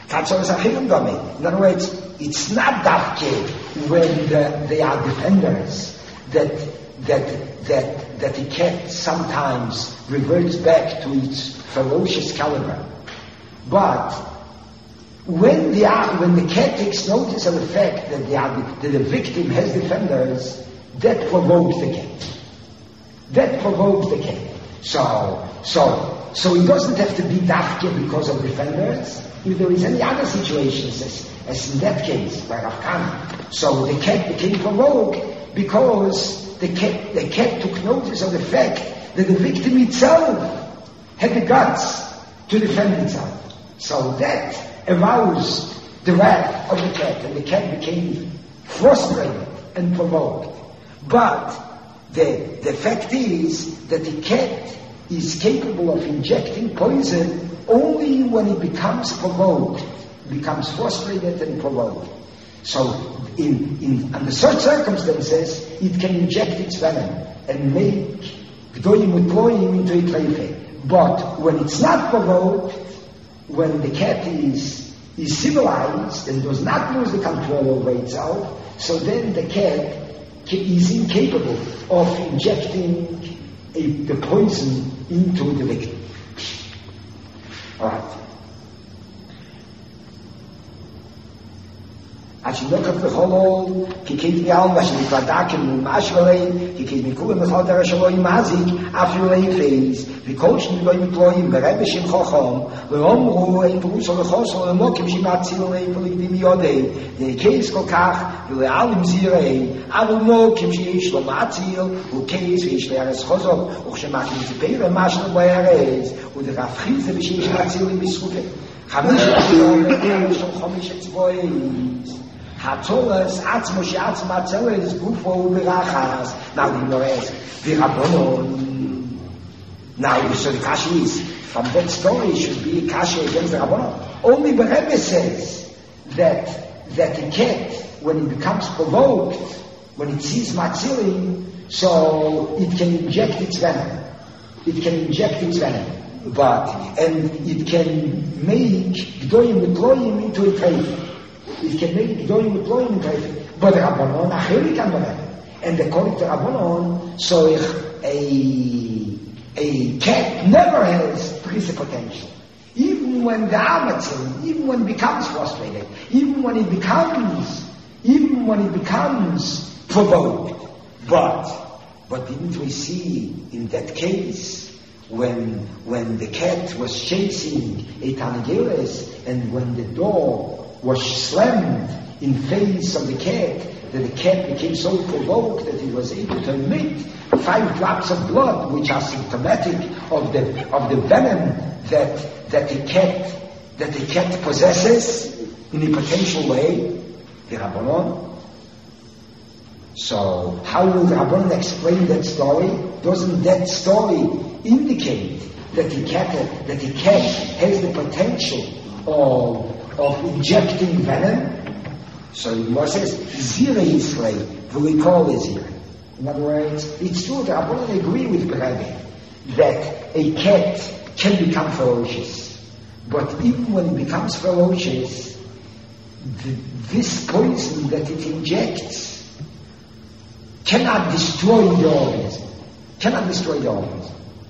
That's always a chilum domi. In other words, it's not dafke when the, they are defenders that that that that the cat sometimes reverts back to its ferocious caliber. But when the when the cat takes notice of the fact that the, that the victim has defenders, that provokes the cat. That provokes the cat. So so so it doesn't have to be dafke because of defenders. If there is any other situations, as, as in that case, by Rav Kahana, so the cat became provoked because the cat, the cat took notice of the fact that the victim itself had the guts to defend itself. So that aroused the wrath of the cat, and the cat became frustrated and provoked. But the, the fact is that the cat is capable of injecting poison only when it becomes provoked, becomes frustrated and provoked. So, in, in under such circumstances, it can inject its venom and make Gdoyim Utloyim into a treife. But when it's not provoked, when the cat is, is civilized and does not lose the control over itself, so then the cat is incapable of injecting a, the poison into the victim. All right. As you look at the whole, he came to the alma, she was Vadakim, Mashvale, he came to Kuba, the Chodar Shaloi Mazik, after a phase, the coach in the Ployim, the Rebbe Shem Chochom, the Omru, and Purusa, the Chosel, and Mokim Shimatzil, and Polidim Yode, the case Kokach, the Alim Zirei, Abu Mokim Shish, Lomatzil, who case, Vish Leres Chosov, Uchemakim Zipera, Mashal Boyares, with the Rafriz, the Vish Matzil, in Bisruke. Hamish, Chomish, it's boys. Hatolas atzmo she'atzmo atzeles gufo uberachas. Now the Gemara V'Rabbanon. Now so the kasha is from that story should be a kasha against the Rabbanon. Only the Rebbe says that that the cat, when it becomes provoked, when it sees matzilim, so it can inject its venom. It can inject its venom, but and it can make Gdoyim Utloyim into a treif. It can make Gdoyim Utloyim into a treif. But the Rabbanon acherik an Rebbe, and according to Rabbanon, so a a cat never has trisa potential. Even when the amatzil, even when it becomes frustrated, even when it becomes, even when it becomes provoked. But, but didn't we see in that case when when the cat was chasing a Tanageles and when the door was slammed in face of the cat, that the cat became so provoked that it was able to emit five drops of blood, which are symptomatic of the of the venom that that the cat that the cat possesses in a potential way, the Rabbanon. So how will the Rabbanon explain that story? Doesn't that story indicate that the cat that the cat has the potential of of injecting venom? So the Gemara says, Zira Yisrael, we call it Zira. In other words, it's true that I wouldn't agree with Rebbe that a cat can become ferocious. But even when it becomes ferocious, the, this poison that it injects cannot destroy the organism. Cannot destroy the organism.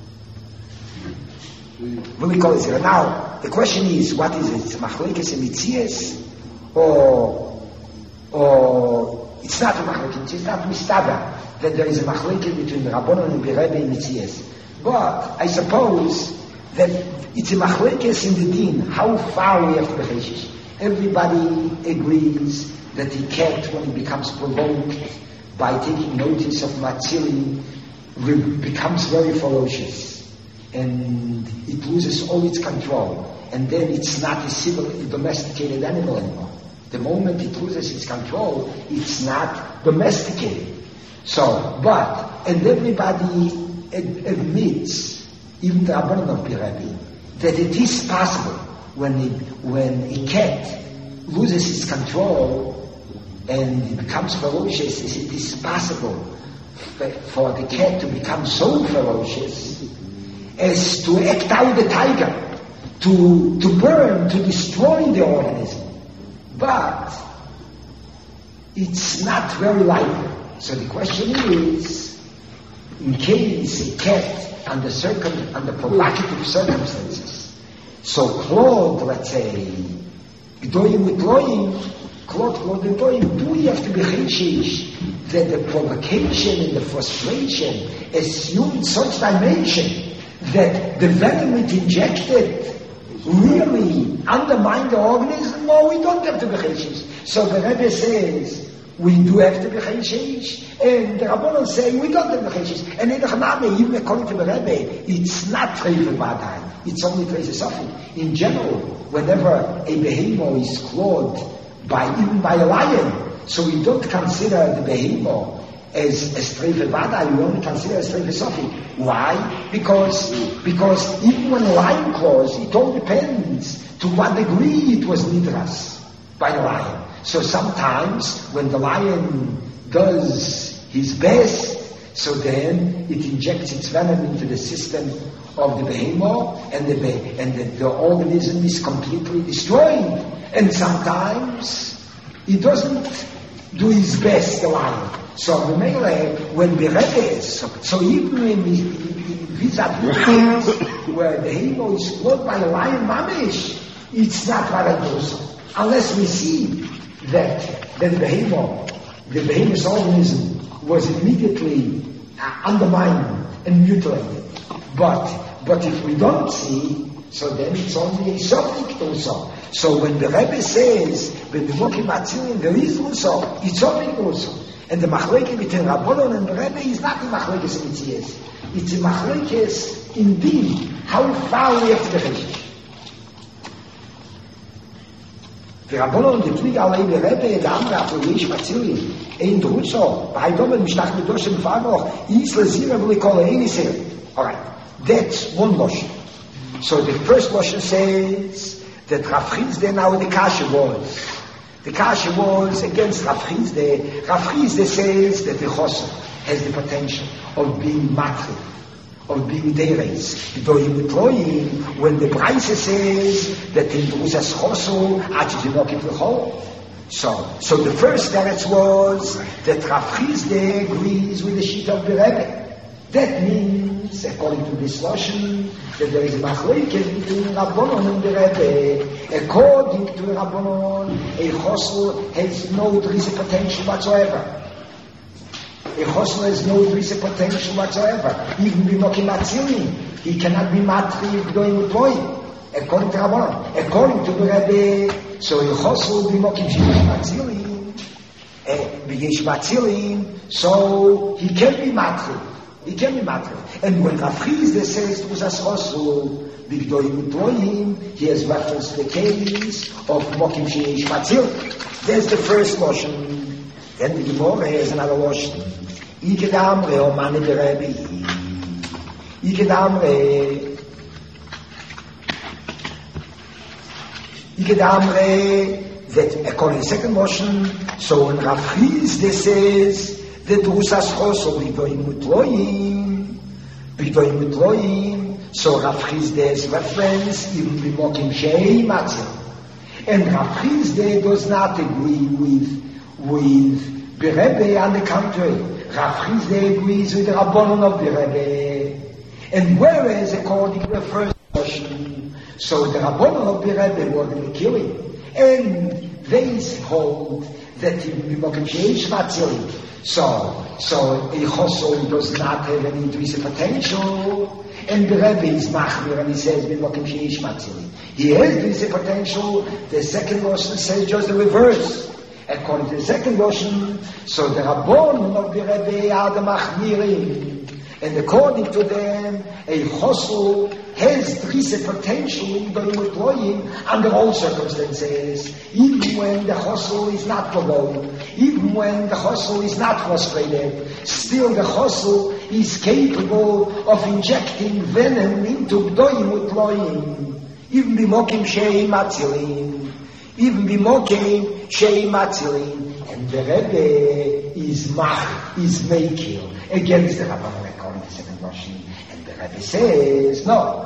We call it Zira. Now, the question is, what is it? It's Machlekes and Mitzias, or or it's not a machlekes, it's not mistada that there is a machlekes between the Rabbanon and the Rebbe and Mitzias. But I suppose that it's a machlekes in the din, how far we have to be. Everybody agrees that the cat, when it becomes provoked by taking notice of matzili, becomes very ferocious. And it loses all its control. And then it's not a civil, a domesticated animal anymore. The moment it loses its control, it's not domesticated. So, but, and everybody ad- admits, even the Rabbanon of Rebbe, that it is possible when it, when a cat loses its control and it becomes ferocious, it is possible for the cat to become so ferocious as to act out the tiger, to, to burn, to destroy the organism. But it's not very likely. So the question is, in case a cat under circum, under provocative circumstances, so Claude, let's say, Gdoim with Loim, Claude, Claude and Loim, do we have to be cheshish that the provocation and the frustration assumed such dimension that the venom it injected really undermined the organism? No, we don't have to be cheshish. So the Rebbe says, we do have to be cheshish, and the Rabbanon say we don't have to be cheshish. And in the Chaname, even according to the Rebbe, it's not treifel badai, it's only treifel sofik. In general, whenever a behemoth is clawed by even by a lion, so we don't consider the behemoth as a treifel badai, we only consider as treifel sofik. Why? Because because even when a lion claws, it all depends to what degree it was nidras by the lion. So sometimes when the lion does his best, so then it injects its venom into the system of the behemoth, and the be- and the, the organism is completely destroyed. And sometimes he doesn't do his best, the lion. So the melee, when the Rebbe is, so, so even in vis-a-vis where the behemoth is caught by a lion mamish, it's not paradoxal, unless we see that, that the behemoth, the behemoth's organism was immediately uh, undermined and mutilated. But, but if we don't see, so then it's only a subject also. So when the Rebbe says, when the Mokim Atzilim, there is also, it's subject also. And the machleke between Rabbanon and the Rebbe is not the machlekes in Mitzias. It's a machlekes in din, how far we have to be cheshish. The Rabbanon, the Pfliege allein, the Rebbe, the andere, after Reish Matzili, ein Drutzo, bei Domen, Mishnach Medosh, and Fagoch, Yisle Zira, will call it any Zira. Alright, that's one Lashon. So the first Lashon says that Rav Chizde now the Kasha was. The Kasha was against Rav Chizde. Rav Chizde says that the Chosr has the potential of being matri, of being deres. When the Braise says that in Drusas Chosr, Achidinokit Lechol. So, so the first teretz was that Rav Chizde agrees with the sheet of the Rebbe. That means, according to this Lashon, that there is a machlekes between Rabbanon and the Rebbe. According to Rabbanon, a chosel has no drisa potential whatsoever. A chosel has no drisa potential whatsoever. Even b'mokim atzilim, he cannot be matri going with boy. According to Rabbanon, according to the Rebbe, so a chosel b'mokim sheish atzilim, b'yesh atzilim, so he can be matri. He can be matri. And when Rav Chizde says to us also, Bigdoim Utoim, he has reference to the case of Mokim Sheish Matzil. There's the first Lashon. Then the Gemara has another Lashon. Ikedamre o mani berebi. Ikedamre. Ikedamre, that according to the second Lashon, so when Rav Chizde says, the Drusas Chosr Bigdoim Utloim, Bigdoim Utloim, so Rav Chizde's reference even b'mokim shei matzil. And Rav Chizde does not agree with with the Rebbe. On the contrary, Rav Chizde agrees with the Rabbanon of the Rebbe. And whereas according to the first version, so the Rabbanon of the Rebbe were the killing, and they hold that even b'mokim shei matzil. So, so a chosol does not have any drisa potential, and the Rebbe is machmir, and he says, "B'mokim sheish matzili." He has drisa potential. The second Lashon says just the reverse. According to the second Lashon, so the Rabbanon of the Rebbe are the machmirim, and according to them, a chosol has drisa potential in the Rimutloyim under all circumstances, even when the chosel is not provoked, even when the chosel is not frustrated, still the chosel is capable of injecting venom into Gdoim Utloyim, even b'mokim shei matzilin, even b'mokim shei matzilin, and the Rebbe is mach, is makil against the Rabbanon according to second Lashon. And the Rebbe says, no,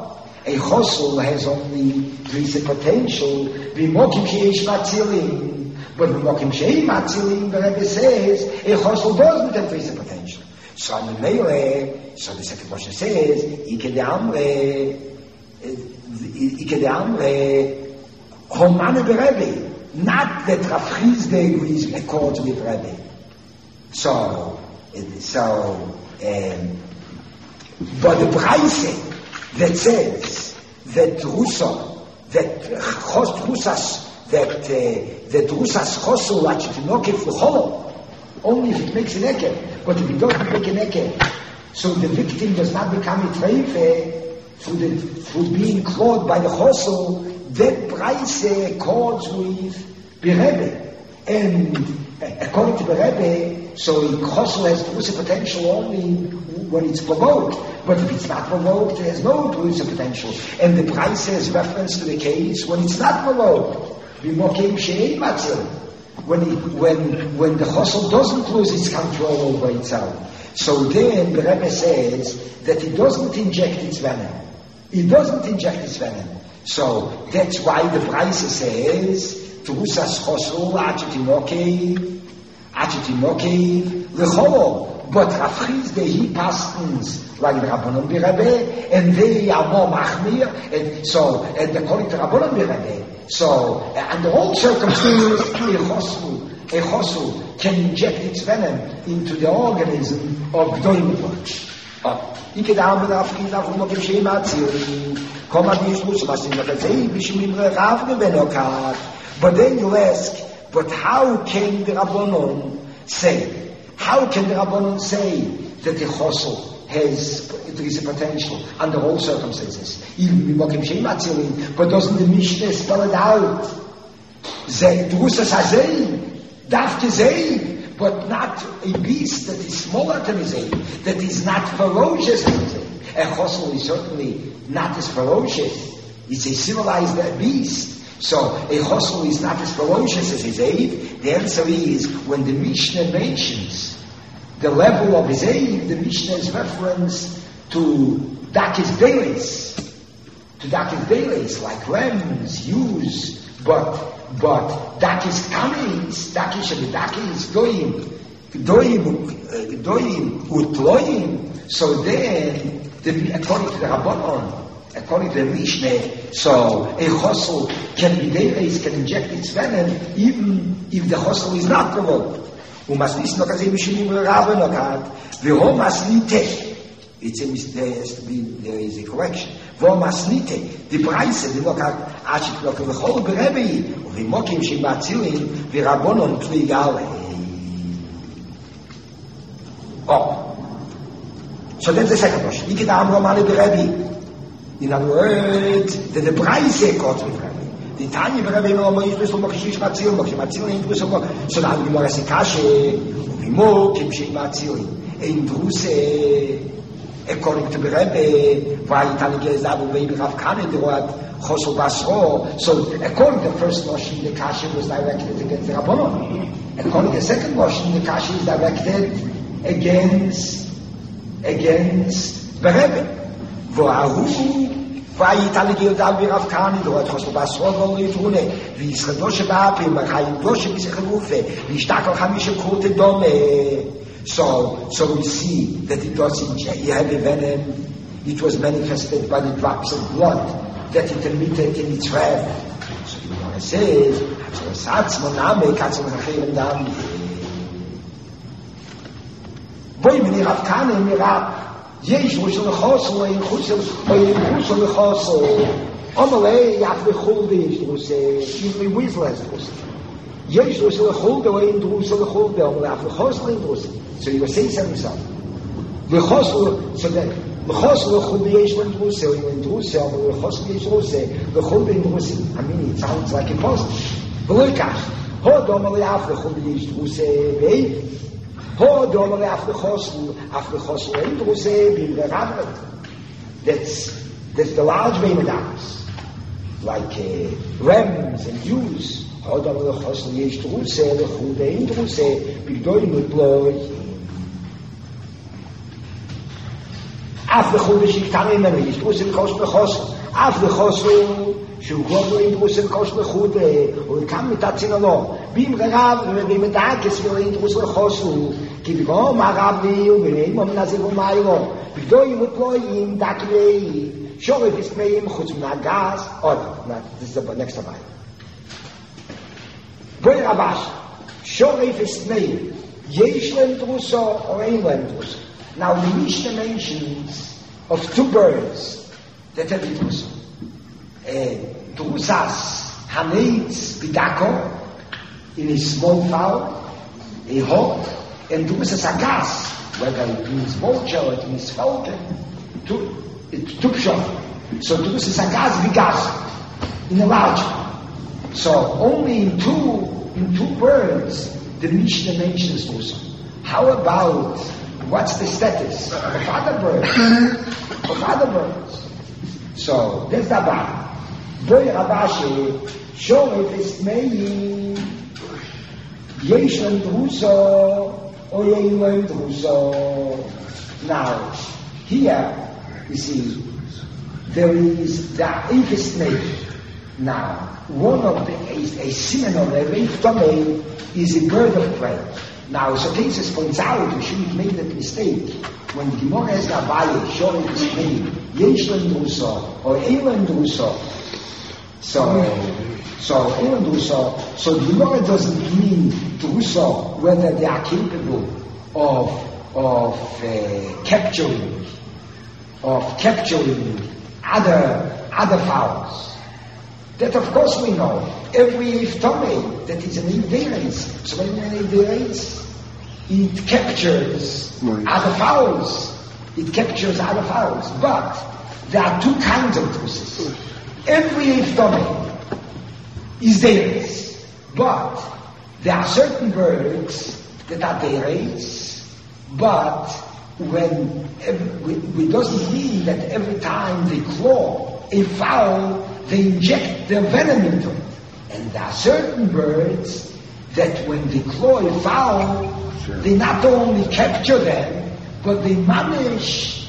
A chosel has only three potential. V'mokim sheyesh matzilim, but v'mokim sheyesh matzilim, the Rebbe says a chosel doesn't have three potential. So on the melee, so the second verse says, Ike de Amre, Ike de Amre, Homane the Rebbe, not that Rav Chisda agrees accords with Rebbe. So, so, um, but the Braise that says that Rusa, that Chos Rusas, that uh, that Rusas Chosel Lachitinoke Flucholo, only if it makes an eke, but if it doesn't make an eke, so the victim does not become a treife through the through being clawed by the Chosel, that Braise accords with the Rebbe, and according to the Rebbe, so the Chosel has Drusa potential only when it's provoked, but if it's not provoked, it has no Drusa potential. And the Braise has reference to the case when it's not provoked. When he, when when the Chosel doesn't lose its control over itself. So then the Rebbe says that it doesn't inject its venom. It doesn't inject its venom. So that's why the Braise says Drusas Chosel Achitinoke Achitinoke Lecholo. But Rav Chisda, he pastens like the Rabbanon B'Rebbe, and they are more machmir, and so, and according to Rabbanon B'Rebbe, so, under all circumstances, a chosel, a chosel can inject its venom into the organism of Gdoim But, Ike da Amr Rav Chisda, V'mo K'shem Atziri, Koma B'Yishmus, Masin V'Katzei, B'Shimim Rav V'Benokat. But then you ask, but how can the Rabbanon say, how can the Rabbanon say that the chosel has there is a potential under all circumstances? Even but doesn't the Mishnah spell it out? Drusas hazei, dafke zei, but not a beast that is smaller than a zei, that is not ferocious as a zei. A chosel is certainly not as ferocious. It's a civilized beast. So a chosel is not as ferocious as his aid. The answer is when the Mishnah mentions the level of his aid, the Mishnah is reference to Dakis Beilis, to Dakis Beilis, like lambs, ewes, but but Dakis Kamis, Dakis and Dakis Doim, Doim, Doim, Utloim. So then, the, according to the Rabbanon, according to the Mishnah, so a chosel can be Beilis, can inject its venom, even if the chosel is not provoked. Umaslis no kazei mishinim rava no kad. V'ho maslite. It's a there has to be there is a correction. V'ho maslite. The Braise the no kad achit no kavchol berebi. U'v'mokim shimatzilin v'rabonon tligal. Oh. So that's the second question. Ike da amro male berebi. In other words, that the Braise got with Rebbe. The Tanya Rebbe no mo yishbes lo makishish matzil, makishish matzil in druse lo. So now the Gemara says kashe, v'mo kimshim matzil in druse. According to the Rebbe, why Tanya gets that way Rav Kana the word chosel basro. So according to the first notion, the kashe was directed against the Rabbanon. According to the second notion, the kashe is directed against against the Rebbe. V'ahu. Vai talige da wir auf Kani dort hast du was so wohl tun wie es gedosche war beim kein dosche bis gerufe wie stark auch hamische kote dome so so we see that it doesn't you have a venom it was manifested by the drops of blood that it emitted in its wrath so you want to say so satz mon name kannst du nachher dann boy mir auf Kani mir יש רושל לחוסו, אין חוסו, אין חוסו לחוסו. אמרי, יח וחולדה יש דרוסה, even weasel has דרוסה. יש רושל לחולדה, אין דרוסה לחולדה, אמרי, יח וחוסו, אין דרוסה. So you were saying something. לחוסו, so that, לחוסו לחולדה יש אין דרוסה, או אין דרוסה, אמרי, לחוסו יש דרוסה, לחולדה אין דרוסה. I mean, it sounds like impossible. ולא כך, הוד אמרי, יח וחולדה יש דרוסה, ואין, Ho dollar after chosel, after chosel ein druse bin der Rabbit. That's that's the large behemoths, like uh, rams and ewes. Ho dollar chosel yesh druse, the chude ein druse bin doim mit bloy. After chude shik tarim and yesh druse chosel chosel. אף לחוסו, שהוא גודו אינטרוס אל קוש לחודה, הוא קם מתעצינו לו, בים רב ומדעקס ואינטרוס לחוסו, כי בגום הרב לי ובנאים ומנזיר ומיילו, בגדו ימות לו עם דק לי, שורף הספיים חוץ מן הגז, עוד, this is the next time. בואי רבש, שורף הספיים, יש להם דרוסו או אין להם דרוסו. Now the Mishnah mentions of two birds that have druso. Drusas haneitz bidako in a small fowl, a hawk, and drusas agas, whether it means vulture or it means falcon, it's tupshon. So drusas agas bigas in a large one. So only in two in two birds the Mishnah mentions druso. How about what's the status of other birds? Of other birds. So that's the bar. Boy Rabashi, Shoref is mei, Yeshan Druso, or Yein Druso. Now, here, you see, there is the Aphis Mei. Now, one of the, a, a synonym of a Reif Tomei is a bird of prey. Now, so cases points out, we shouldn't make that mistake. When the Gemara has Abaye, Shoref is mei, Yeshan Druso, or Yein Druso. So, so, Yein Druso, so the Gemara doesn't mean Druso whether they are capable of, of uh, capturing, of capturing other, other fowls. That of course we know. Every iftome that is an invariance. So when an invariance, it captures right. other fowls. It captures other fowls. But there are two kinds of druses. Every iftome is variance. But there are certain birds that are variance. But when it doesn't mean that every time they claw a fowl, they inject their venom into it. And there are certain birds that when they claw a fowl, sure. they not only capture them, but they manage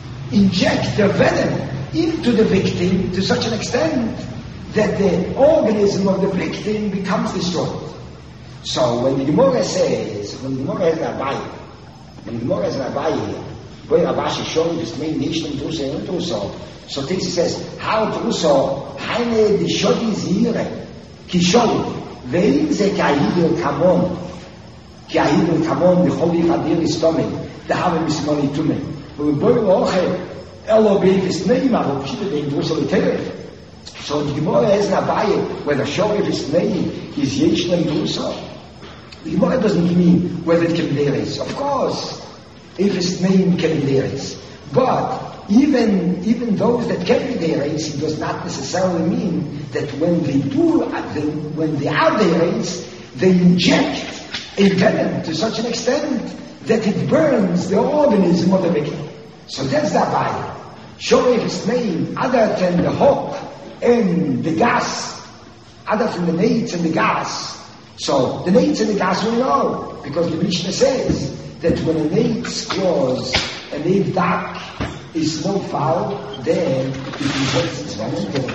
inject their venom into the victim to such an extent that the organism of the victim becomes destroyed. So when the Gemara says, when the Gemara has Abaye, when the Gemara has Abaye, boy Rabashi showing this main nation Druso and Druso, so Tisi says, how Druso, Heine di Shodi Zire, Ki Shodi, Vein ze Kahidel Kamon, Ki Ahidel Kamon, Vicholi Fadir Istomen, the Have Misimoni Tumen. When boy Loche, Elo Bevis Neima, who Pshita de Druso Letere. So the Gemara has Abaye, whether Shodi is name is Yeshlen Druso. The Gemara doesn't mean whether it can be Leres. Of course, if its name can be Leres. But even even those that can be Leres, it does not necessarily mean that when they do, when they are Leres, they inject a venom to such an extent that it burns the organism of the victim. So that's the Abaye. Sure, if its name, other than the hawk and the gas, other than the nates and the gas, so the nates and the gas we know, because the Mishnah says that when a nate claws, a nate duck is no foul, then it injects its venom,